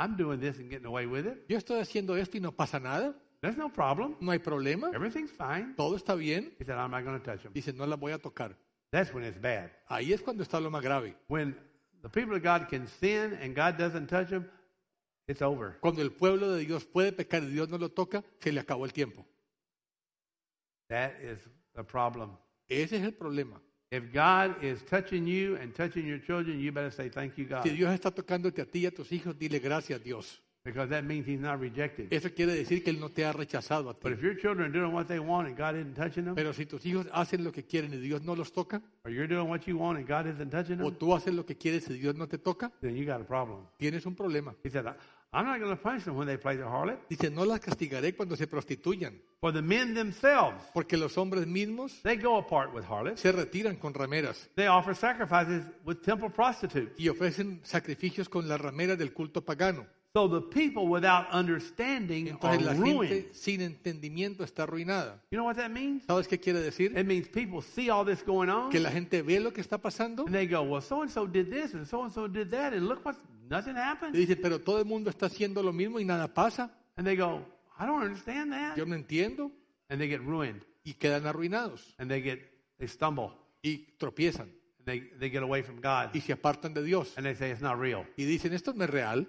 I'm doing this and getting away with it. Yo estoy haciendo esto y no pasa nada. There's no problem. No hay problema. Everything's fine. Todo está bien. He said, I'm not going to touch them. Dice, no las voy a tocar. That's when it's bad. Ahí es cuando está lo más grave. When the people of God can sin and God doesn't touch them, it's over. Cuando el pueblo de Dios puede pecar y Dios no lo toca, se le acabó el tiempo. That is the problem. Ese es el problema. If God is touching you and touching your children, you better say, thank you, God. Si Dios está tocándote a ti y a tus hijos, dile gracias, Dios. Because that means He's not rejected. Eso quiere decir que Él no te ha rechazado a ti. But if your children are doing what they want and God isn't touching them, Pero si tus hijos hacen lo que quieren y Dios no los toca, or you're doing what you want and God isn't touching o them, tú haces lo que quieres y Dios no te toca, then you got a problem. tienes un problema. He said, I'm not going to punish them when they play the harlot. Dice, no las castigaré cuando se prostituyan, For the men themselves, porque los hombres mismos they go apart with harlots. se retiran con rameras They offer sacrifices with temple prostitutes. y ofrecen sacrificios con las rameras del culto pagano. So the people without understanding are Entonces la ruined. gente sin entendimiento está arruinada. You know what that means? ¿Sabes qué quiere decir? It means people see all this going on, Que la gente ve lo que está pasando and they go, well, so-and-so did this, and so-and-so did that, and look what, nothing y happened. dice, pero todo el mundo está haciendo lo mismo y nada pasa. And they go, I don't understand that. Yo no entiendo. And they get ruined, Y quedan arruinados and they get, they stumble, y tropiezan and they, they get away from God, y se apartan de Dios. and they say it's not real. Y dicen, esto no es real.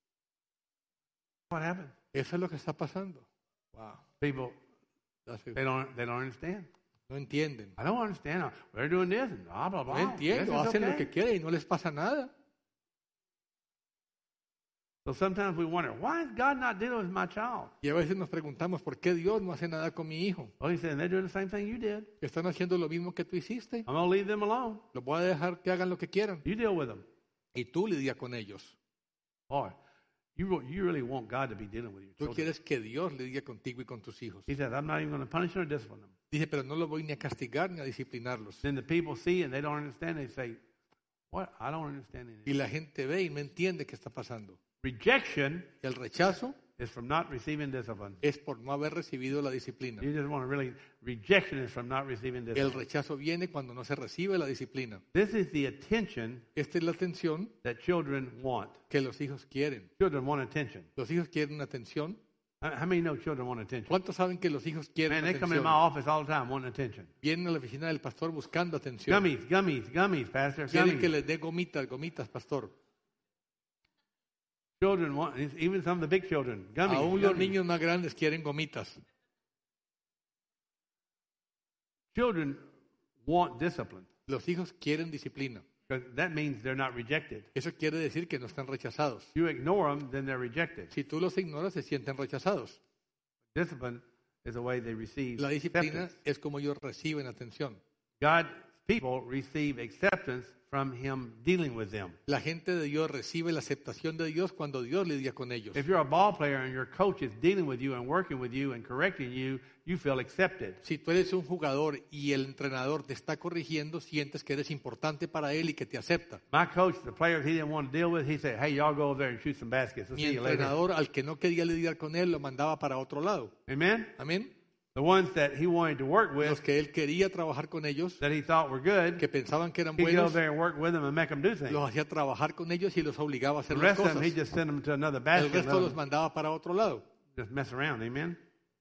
What happened? Eso es lo que está pasando. Wow. People, they don't, they don't understand. No entienden. I don't understand. They're doing this, and blah, blah, No blah. entiendo. This is Hacen lo okay. que quieren y no les pasa nada. So sometimes we wonder, why is God not dealing with my child? Y a veces nos preguntamos, ¿por qué Dios no hace nada con mi hijo? Well, he said, they're doing the same thing you did. Están haciendo lo mismo que tú hiciste. I'm going to leave them alone. Los voy a dejar que hagan lo que quieran. You deal with them. Y tú lidia con ellos. Boy, you, re- you really want God to be dealing with your Tú children. quieres que Dios lidie contigo y con tus hijos. He said, I'm not even going to punish them or discipline them. Dice, pero no los voy ni a castigar ni a disciplinarlos. Then the people see and they don't understand. They say, what? I don't understand anything. Y la gente ve y no entiende qué está pasando. Rejection Y el rechazo is from not receiving discipline. es por no haber recibido la disciplina. You just want to really, rejection is from not receiving El discipline. rechazo viene cuando no se recibe la disciplina. This is the attention Esta es la atención that children want. que los hijos quieren. Children want attention. Los hijos quieren atención. How how many know children want attention? ¿Cuántos saben que los hijos quieren Man, they come in atención? my office all the time wanting attention. Vienen a la oficina del pastor buscando atención. Gummies, gummies, gummies, Pastor. Quieren que Gummies. les dé gomitas, gomitas, pastor. Children want, even some of the big children, gummies. Aún los gummies. niños más grandes quieren gomitas. Children want discipline. Los hijos quieren disciplina. Because that means they're not rejected. Eso quiere decir que no están rechazados. You ignore them, then they're rejected. Si tú los ignoras, se sienten rechazados. Discipline is the way they receive La disciplina acceptance. es como ellos reciben atención. God's people receive acceptance from Him dealing with them. La gente de Dios recibe la aceptación de Dios cuando Dios lidia con ellos. If you're a ball player and your coach is dealing with you and working with you and correcting you, you feel accepted. Si tú eres un jugador y el entrenador te está corrigiendo, sientes que eres importante para él y que te acepta. My coach, the players he didn't want to deal with, he said, hey, y'all go over there and shoot some baskets. We'll Mi see you later. entrenador, al que no quería lidiar con él, lo mandaba para otro lado. Amen? Amén. The ones that he wanted to work Los with, que él quería trabajar con ellos, that he thought were good, que pensaban que eran he'd go buenos, over there and work with them and make them do things. los hacía trabajar con ellos y los obligaba a The hacer las rest of them, he cosas. just sent them to another El basket. resto let los them mandaba para otro lado. just mess around. Amen?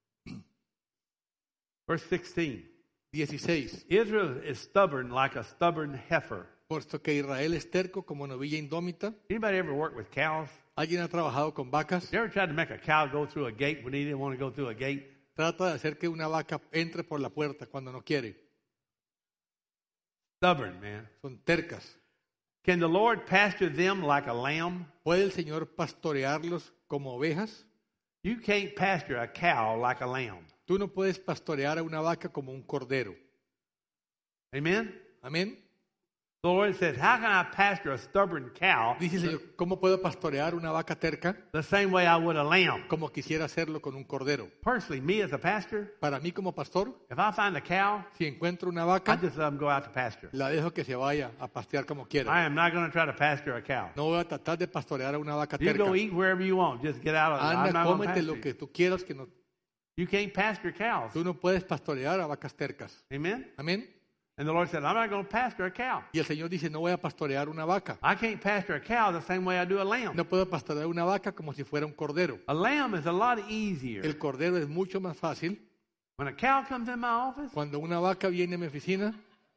Verse sixteen. dieciséis. Israel is stubborn like a stubborn heifer. Puesto que Israel es terco como novilla indómita. Anybody ever work with cows? ¿Alguien ha trabajado con vacas? You ever tried to make a cow go through a gate when he didn't want to go through a gate? Trata de hacer que una vaca entre por la puerta cuando no quiere. Stubborn, man. Son tercas. Can the Lord pasture them like a lamb? ¿Puede el Señor pastorearlos como ovejas? You can't pasture a cow like a lamb. Tú no puedes pastorear a una vaca como un cordero. Amen? Amén. The Lord says, how can I pasture a stubborn cow Dice el Señor, ¿cómo puedo pastorear una vaca terca? the same way I would a lamb? Como quisiera hacerlo con un cordero. Personally, me as a pastor, Para mí como pastor, if I find a cow, si encuentro una I vaca, just let them go out to pasture. la dejo que se vaya a pastear como I quiera. am not going to try to pasture a cow. No voy a tratar de pastorear a una vaca You terca. go eat wherever you want. Just get out of it. I'm Anda, not going to cómete pasture lo you. que tú quieras, que no, You can't pasture cows. tú no puedes pastorear a vacas tercas. Amen? Amén. And the Lord said, I'm not going to pasture a cow. Y el Señor dice, no voy a pastorear una vaca. I can't pasture a cow the same way I do a lamb. No puedo pastorear una vaca como si fuera un cordero. A lamb is a lot easier. El cordero es mucho más fácil. When a cow comes in my office, Cuando una vaca viene a mi oficina,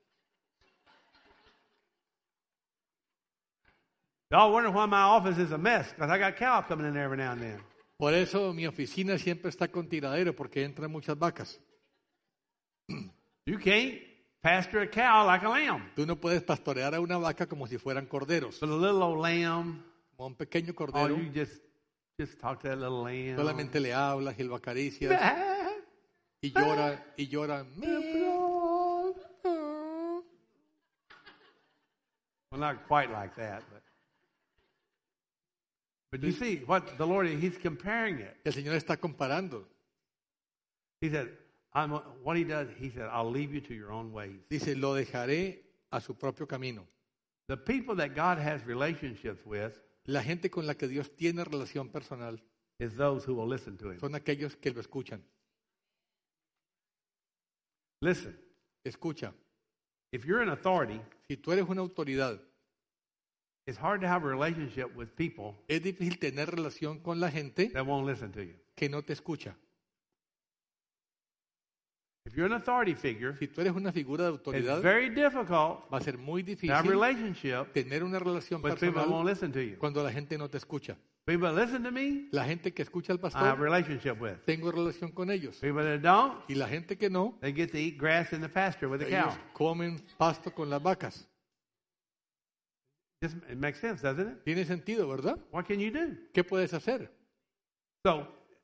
y'all wonder why my office is a mess, because I got cows coming in there every now and then. por eso mi oficina siempre está con tiradero, porque entran muchas vacas. You can't pasture a cow like a lamb. Tú no puedes pastorear a una vaca como si fueran corderos. But a little old lamb, Como un pequeño oh, cordero, you just just talk to that little lamb. solamente le hablas y lo acaricias y llora y llora. Well, not quite like that, but but you see what the Lord, He's comparing it. El Señor está comparando. He said, I'm, what He does, He said, I'll leave you to your own ways. Dice, lo dejaré a su propio camino. The people that God has relationships with La gente con la que Dios tiene relación personal is those who will listen to Him. son aquellos que lo escuchan. Listen, Escucha. if you're an authority, Si tú eres una autoridad, it's hard to have a relationship with people es difícil tener relación con la gente that won't listen to you. que no te escucha. If you're an authority figure, Si tú eres una figura de it's autoridad, very difficult va a ser muy to have a difícil relationship tener una relación with people that won't personal listen to you. cuando la gente no te escucha. People that listen to me, La gente que escucha al I have a pastor, relationship with. tengo relación con ellos. People that don't, Y la gente que no, they get to eat grass in the pasture with the ellos cow. comen pasto con las vacas. Just, it makes sense, doesn't it? Tiene sentido, ¿verdad? What can you do? ¿Qué puedes hacer? So,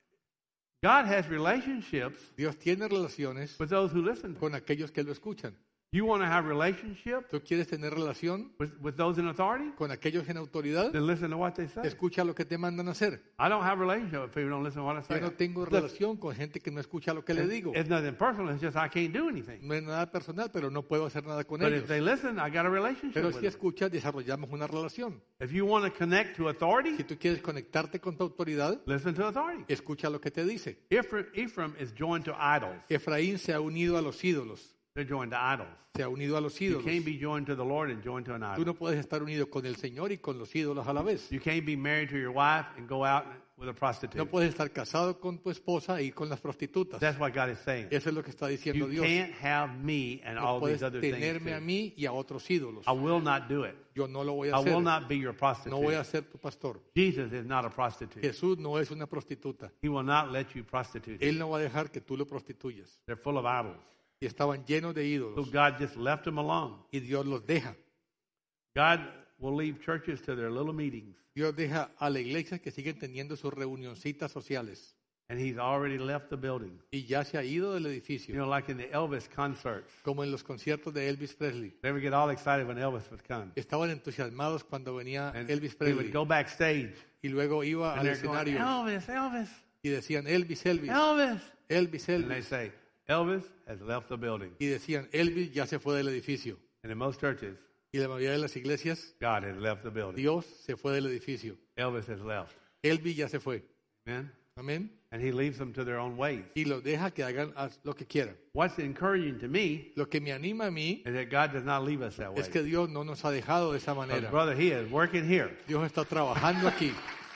God has relationships Dios tiene relaciones with those who listen. con aquellos que lo escuchan. You want to have relationship ¿Tú quieres tener relación with, with those in authority? con aquellos en autoridad? Then listen to what they say. Escucha lo que te mandan a hacer. I don't have a relationship with people who don't listen to what I say. Yo no tengo Listen, relación con gente que no escucha lo que le digo. it's nothing personal. It's just I can't do anything. No es nada personal, pero no puedo hacer nada con But ellos. if they listen, I got a relationship Pero with si them. escuchas, desarrollamos una relación. If you want to connect to authority, Si tú quieres conectarte con tu autoridad, listen to authority. escucha lo que te dice. Ephraim, Ephraim is joined to idols. Efraín se ha unido a los ídolos. They're joined to idols. Se ha unido a los You ídolos. can't be joined to the Lord and joined to an Tú idol. no puedes estar unido con el Señor y con los ídolos a la vez. You can't be married to your wife and go out with a prostitute. No puedes estar casado con tu esposa e ir con las prostitutas. That's what God is saying. Eso es lo que está diciendo You Dios. can't have me and No all puedes these other things. tenerme a too. mí y a otros ídolos. I will not do it. Yo no lo voy a I hacer. will not be your No voy a prostitute. ser tu pastor. Jesus is not a prostitute. Jesús no es una prostituta. He will not let you prostitute. Él no va a dejar que tú lo prostituyas. They're full of idols. Y estaban llenos de So ídolos. God just left them alone. Y Dios los deja. God will leave churches to their little meetings. Dios deja a la iglesia que siguen teniendo sus reunioncitas sociales. And He's already left the building. Y ya se ha ido del You edificio. know, like in the Elvis concerts. Como en los conciertos de Elvis Presley. They would get all excited when Elvis would come. Estaban entusiasmados cuando venía And Elvis they would Presley. go backstage. Y luego iba And al they're going, escenario Elvis, Elvis, y decían Elvis, Elvis, Elvis. Elvis, And they Elvis. say, Elvis has left the building. Y decían Elvis ya se fue del edificio. And in most churches, Y la mayoría de las iglesias, God has left the building. Dios se fue del edificio. Elvis has left. Elvis ya se fue. Amen? Amén. And He leaves them to their own ways. Y los deja que hagan haz lo que quieran. What's encouraging to me Lo que me anima a mí is that God does not leave us that way. es que Dios no nos ha dejado de esa Because, manera. brother, He is working here. Dios está trabajando aquí.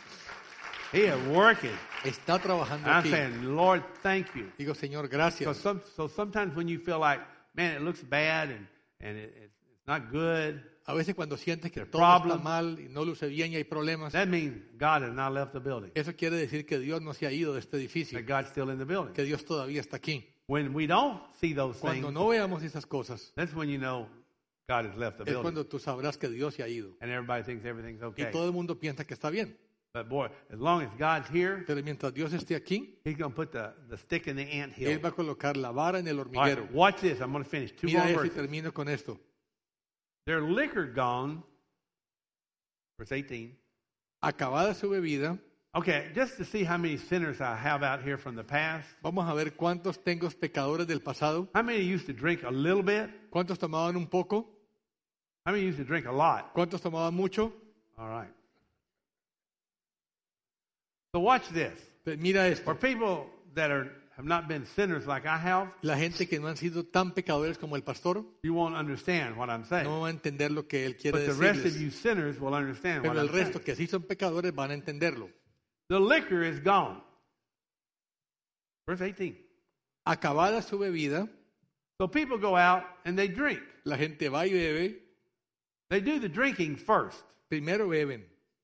He is working. Está trabajando And I'm aquí. saying, Lord, thank you. Digo, Señor, So, gracias. some, so sometimes when you feel like, man, it looks bad and, and it, it's it's not good, A veces cuando sientes que The todo está problem- mal y no luce bien y hay problemas, that means God has not left the building. eso quiere decir que Dios no se ha ido de este edificio, That God's still in the building. que Dios todavía está aquí. When we don't see those Cuando things, no veamos esas cosas, that's when you know God has left the es building. cuando tú sabrás que Dios se ha ido. And everybody thinks everything's Y okay. todo el mundo piensa que está bien. But boy, as long as God's here, Pero mientras Dios esté aquí, He's going to put the, the stick in the ant hill. Él va a colocar la vara en el All hormiguero. right, watch this. I'm going to finish. Two Mira more eso y verses. termino con esto. Their liquor gone. Verse eighteen. Acabada su bebida, Okay, just to see how many sinners I have out here from the past. vamos a ver cuántos tengo pecadores del pasado, How many used to drink a little bit? cuántos tomaban un poco, How many used to drink a lot? cuántos tomaban mucho. All right. So watch this. Pues mira For esto. people that are have not been sinners like I have, La gente que no han sido tan pecadores como el pastor you won't understand what I'm saying. no va a entender lo que él quiere But the rest of decirles. you sinners will understand what Pero el I'm resto saying. que sí son pecadores van a entenderlo. The liquor is gone. Verse eighteen. Acabada su bebida, So people go out and they drink. la gente va y bebe. They do the drinking first. Primero beben.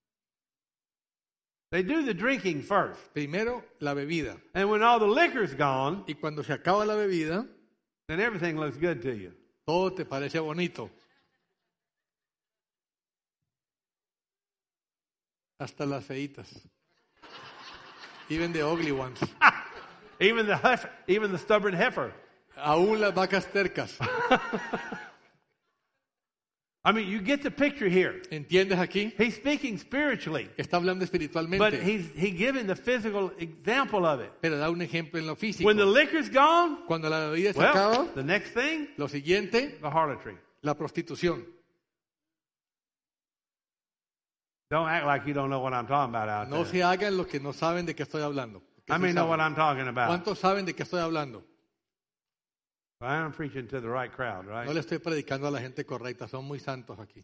They do the drinking first. Primero la bebida. And when all the liquor's gone, Y cuando se acaba la bebida, then everything looks good to you. todo te parece bonito. Hasta las feitas. Even the ugly ones. Even the heifer, even the stubborn heifer. Aún las vacas tercas. I mean, you get the picture here. ¿Entiendes aquí? He's speaking spiritually, Está hablando but espiritualmente. he's he giving the physical example of it. Pero da un ejemplo en lo físico. When the liquor's gone, Cuando la bebida se well, acaba, the next thing, lo siguiente, the harlotry. la prostitución. Don't act like you don't know what I'm talking about out No there. se hagan lo que no saben de qué estoy hablando. Que I sí mean, know what saben. I'm talking about. ¿Cuántos saben de qué estoy hablando? I'm preaching to the right crowd, right? No le estoy predicando a la gente correcta, son muy santos aquí.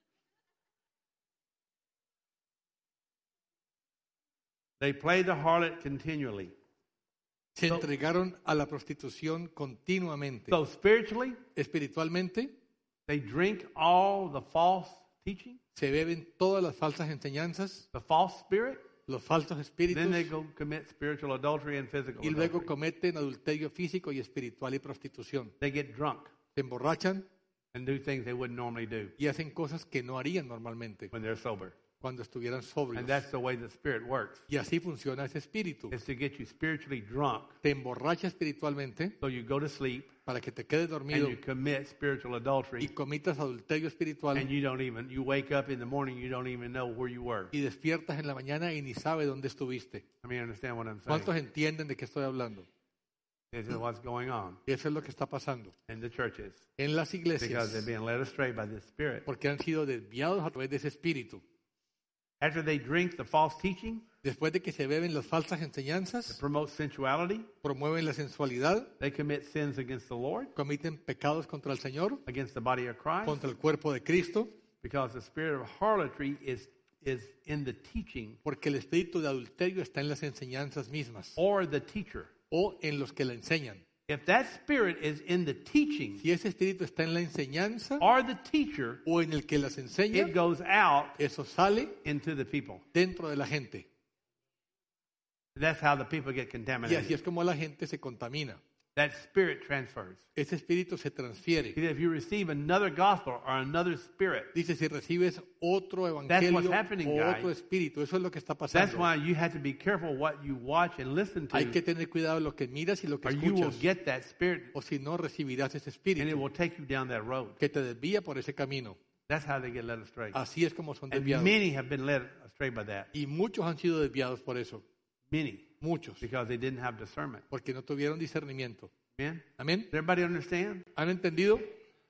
They play the harlot continually. Se entregaron a la prostitución continuamente. So spiritually, Espiritualmente, they drink all the false teaching, se beben todas las falsas enseñanzas, the false spirit. los falsos espíritus, Then they go commit spiritual adultery and physical y luego adultery. cometen adulterio físico y espiritual y prostitución. They get drunk Se emborrachan and do things they wouldn't normally do y hacen cosas que no harían normalmente when they're sober. cuando estuvieran sobrios. And that's the way the spirit works. Y así funciona ese espíritu. It's to get you spiritually drunk Te emborracha espiritualmente so you go to sleep para que te quedes and dormido you commit spiritual y adultery comitas adulterio espiritual and you don't even, you wake up in the morning, you don't even know where you were. y despiertas en la mañana y ni sabes dónde estuviste. I mean, understand what I'm saying? ¿Cuántos entienden de qué estoy hablando? This is what's going on Eso es lo que está pasando in the churches en las because they're iglesias being led astray by this spirit. porque han sido desviados a través de ese espíritu. After they drink the false teaching Después de que se beben las falsas that enseñanzas, promotes sensuality, promueven la sensualidad, they commit sins against the Lord, cometen pecados contra el Señor, against the body of Christ, contra el cuerpo de Cristo, because the spirit of harlotry is, is in the teaching porque el espíritu de adulterio está en las enseñanzas mismas or the teacher. o en los que la enseñan. If that spirit is in the teaching Si ese espíritu está en la enseñanza or the teacher, o en el que las enseña, it goes out eso sale into the people. dentro de la gente. That's how the people get Y así contaminated. es como la gente se contamina. That spirit transfers. Ese espíritu se transfiere. If you receive another gospel or another spirit, Dice, si recibes otro That's evangelio what's happening, o guys. otro espíritu, eso es lo que está that's pasando. why you have to be careful what you watch and listen Hay to, que tener cuidado de lo que miras y lo que or you will escuchas, get that spirit o si no recibirás ese and it espíritu will take you down that road. que te desvía por ese camino. That's how they get led astray. Así es como son And desviados. many have been led astray by that. Y muchos han sido desviados por eso. Many. Muchos. Because they didn't have discernment. Porque no tuvieron discernimiento. Amen? Amén. Does everybody understand? ¿Han entendido?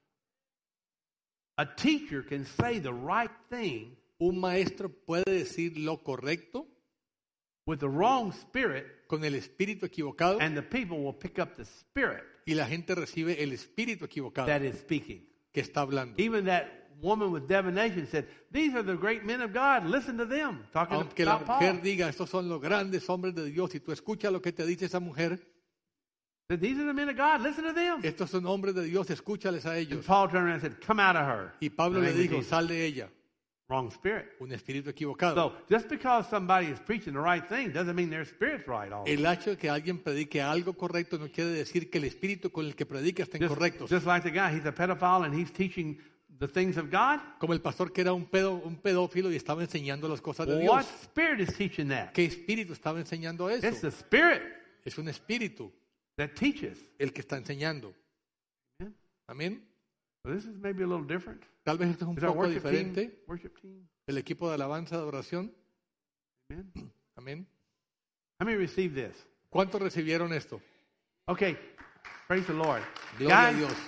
A teacher can say the right thing Un maestro puede decir lo correcto with the wrong spirit, con el espíritu equivocado and the people will pick up the spirit y la gente recibe el espíritu equivocado that is speaking. que está hablando. Even that woman with divination said, "These are the great men of God. Listen to them." Talking Aunque la about mujer Paul. diga, estos son los grandes hombres de Dios, y tú escuchas lo que te dice esa mujer, Said, "These are the men of God. Listen to them." estos son hombres de Dios, escúchales a And ellos. Paul turned around and said, "Come out of her." Y Pablo In le the name of dijo, Jesus. sal de ella, Wrong spirit. un espíritu equivocado. So just because somebody is preaching the right thing doesn't mean their spirit's right. All El hecho de que alguien predique algo correcto no quiere decir que el espíritu con el que predica estén just, correctos. just like the guy, he's a pedophile and he's teaching the things of God. Como el pastor que era un, pedo, un pedófilo y estaba enseñando las cosas de What Dios. spirit is teaching that? ¿Qué espíritu estaba enseñando It's eso? the spirit Es un espíritu that teaches. el que está enseñando. Amen? Amén. So this is maybe a little different. Tal vez esto es un Is our poco worship team? diferente. Worship team. El equipo de alabanza, de oración. Amen. Amén. How many receive this? ¿Cuántos recibieron esto? Okay. Praise the Lord. Gloria a Guys, Dios.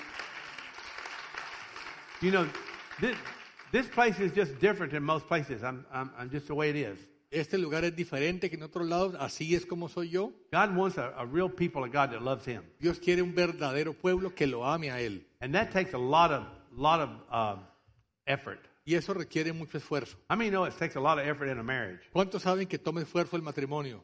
you know, this, this place is just different than most places. I'm, I'm, I'm just the way it is. Este lugar es diferente que en otros lados, así es como soy yo. God wants a, a real people of God that loves Him. Dios quiere un verdadero pueblo que lo ame a Él. And that takes a lot of, lot of uh, effort. Y eso requiere mucho esfuerzo. How many know it takes a lot of effort in a marriage? ¿Cuántos saben que toma esfuerzo el matrimonio?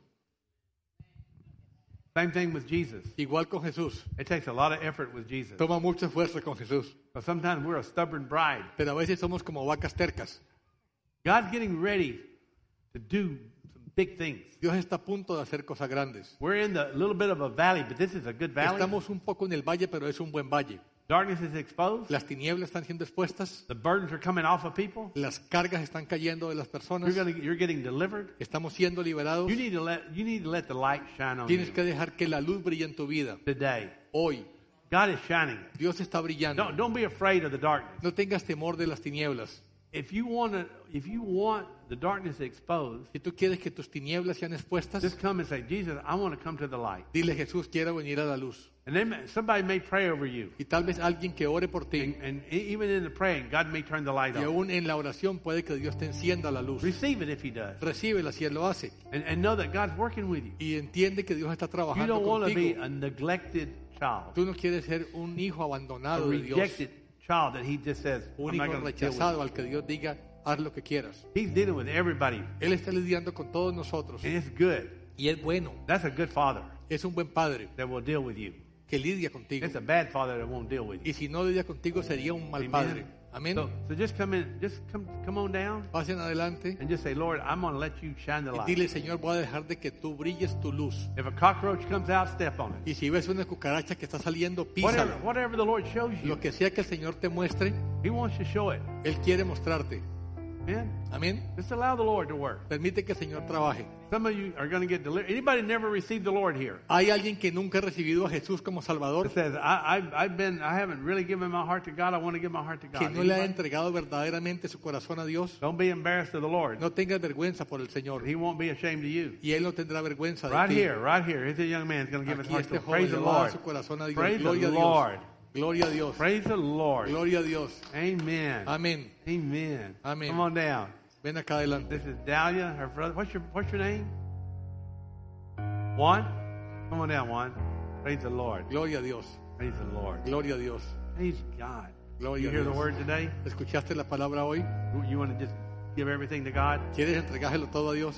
Same thing with Jesus. Igual con Jesús. It takes a lot of effort with Jesus. Toma mucho esfuerzo con Jesús. But sometimes we're a stubborn bride. Pero a veces somos como vacas tercas. God's getting ready to do some big things. Dios está a punto de hacer cosas grandes. We're in the little bit of a valley, but this is a good valley. Estamos un poco en el valle, pero es un buen valle. Darkness is exposed. Las tinieblas están siendo expuestas. The burdens are coming off of people. Las cargas están cayendo de las You're, personas. gonna, you're getting delivered. Estamos siendo liberados. You need to let you need to let the light shine on Tienes you que dejar que la luz brille en tu vida. today. Hoy, God is shining. Dios está brillando. Don't don't be afraid of the darkness. No tengas temor de las tinieblas. If you want to, if you want the darkness exposed, Si tú quieres que tus tinieblas sean expuestas, just come and say, Jesus, I want to come to the light. dile, Jesús, quiero venir a la luz. And then somebody may pray over you, Y tal vez alguien que ore por ti. and, and even in the praying, God may turn the light Y on. aún en la oración puede que Dios te encienda la luz. Receive it if He does, Recíbela si Él lo hace. and, and know that God's working with you. Y entiende que Dios está You trabajando don't want to be contigo. a neglected child, Tú no quieres ser un hijo a abandonado de Dios. rejected child that He just says, Un I'm not hijo going to deal with rechazado you. al que Dios diga, haz lo que quieras. He's dealing with everybody, Él está lidiando con todos nosotros. and it's good. Y es bueno. That's a good father Es un buen padre that will deal with you. que lidia contigo. It's a bad father that won't deal with you. Y si no lidia contigo sería un mal Amen. padre. Amén. So, so just come in, just come, come on down, Pasen adelante and just say, Lord, I'm going to let you shine the y light. dile, Señor, voy a dejar de que tú brilles tu luz. If a cockroach comes out, step on it. Y si ves una cucaracha que está saliendo, Whatever, písala. whatever the Lord shows you, Lo que sea que el Señor te muestre, He wants to show it. Él quiere mostrarte. Amen. Amén. Just allow the Lord to work. Permite que el Señor trabaje. Some of you are going to get delivered. Anybody never received the Lord here? Hay alguien que nunca ha recibido a Jesús como Salvador, It says, I, I've, I've been, I haven't really given my heart to God. I want to give my heart to que God. no le ha Anybody? entregado verdaderamente su corazón a Dios. Don't be embarrassed of the Lord. No tengas vergüenza por el Señor. He won't be ashamed of you. Y Él no tendrá vergüenza de Right ti. here, right here. Here's a young man who's going to give his Aquí heart to este Him. Praise joven the le va a dar Lord. su corazón a Dios. Praise the Gloria a Lord. Dios. Gloria a Dios. Praise the Lord. Gloria a Dios. Amen. Amén. Amen. Amen. Come on down. Ven acá adelante. This is Dahlia, her brother. What's your What's your name? Juan. Come on down, Juan. Praise the Lord. Gloria a Dios. Praise the Lord. Gloria a Dios. Praise God. Gloria You a hear the Dios. word today? ¿Escuchaste la palabra hoy? You want to just give everything to God? ¿Quieres entregárselo todo a Dios?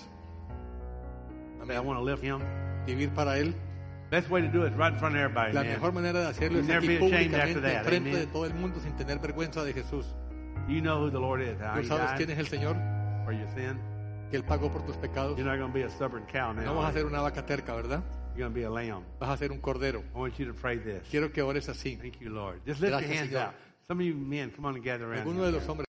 Say, I want to lift Him. Vivir para Él. Best way to do it is right in front of everybody. La man. mejor manera de hacerlo es Never aquí be ashamed after públicamente, that. frente Amen. de todo el mundo, sin tener vergüenza de Jesús. You know who the Lord is. How ¿Tú He sabes quién died es el Señor? for your sin. Que Él pagó por tus pecados. You're not going to be a stubborn cow now. No vas a ser una vaca terca, ¿verdad? You're going to be a lamb. Vas a ser un cordero. I want you to pray this. Quiero que ores así. Thank you, Lord. Just lift Gracias, your hands Señor. out. Some of you men, come on and gather around. Alguno here. de los hombres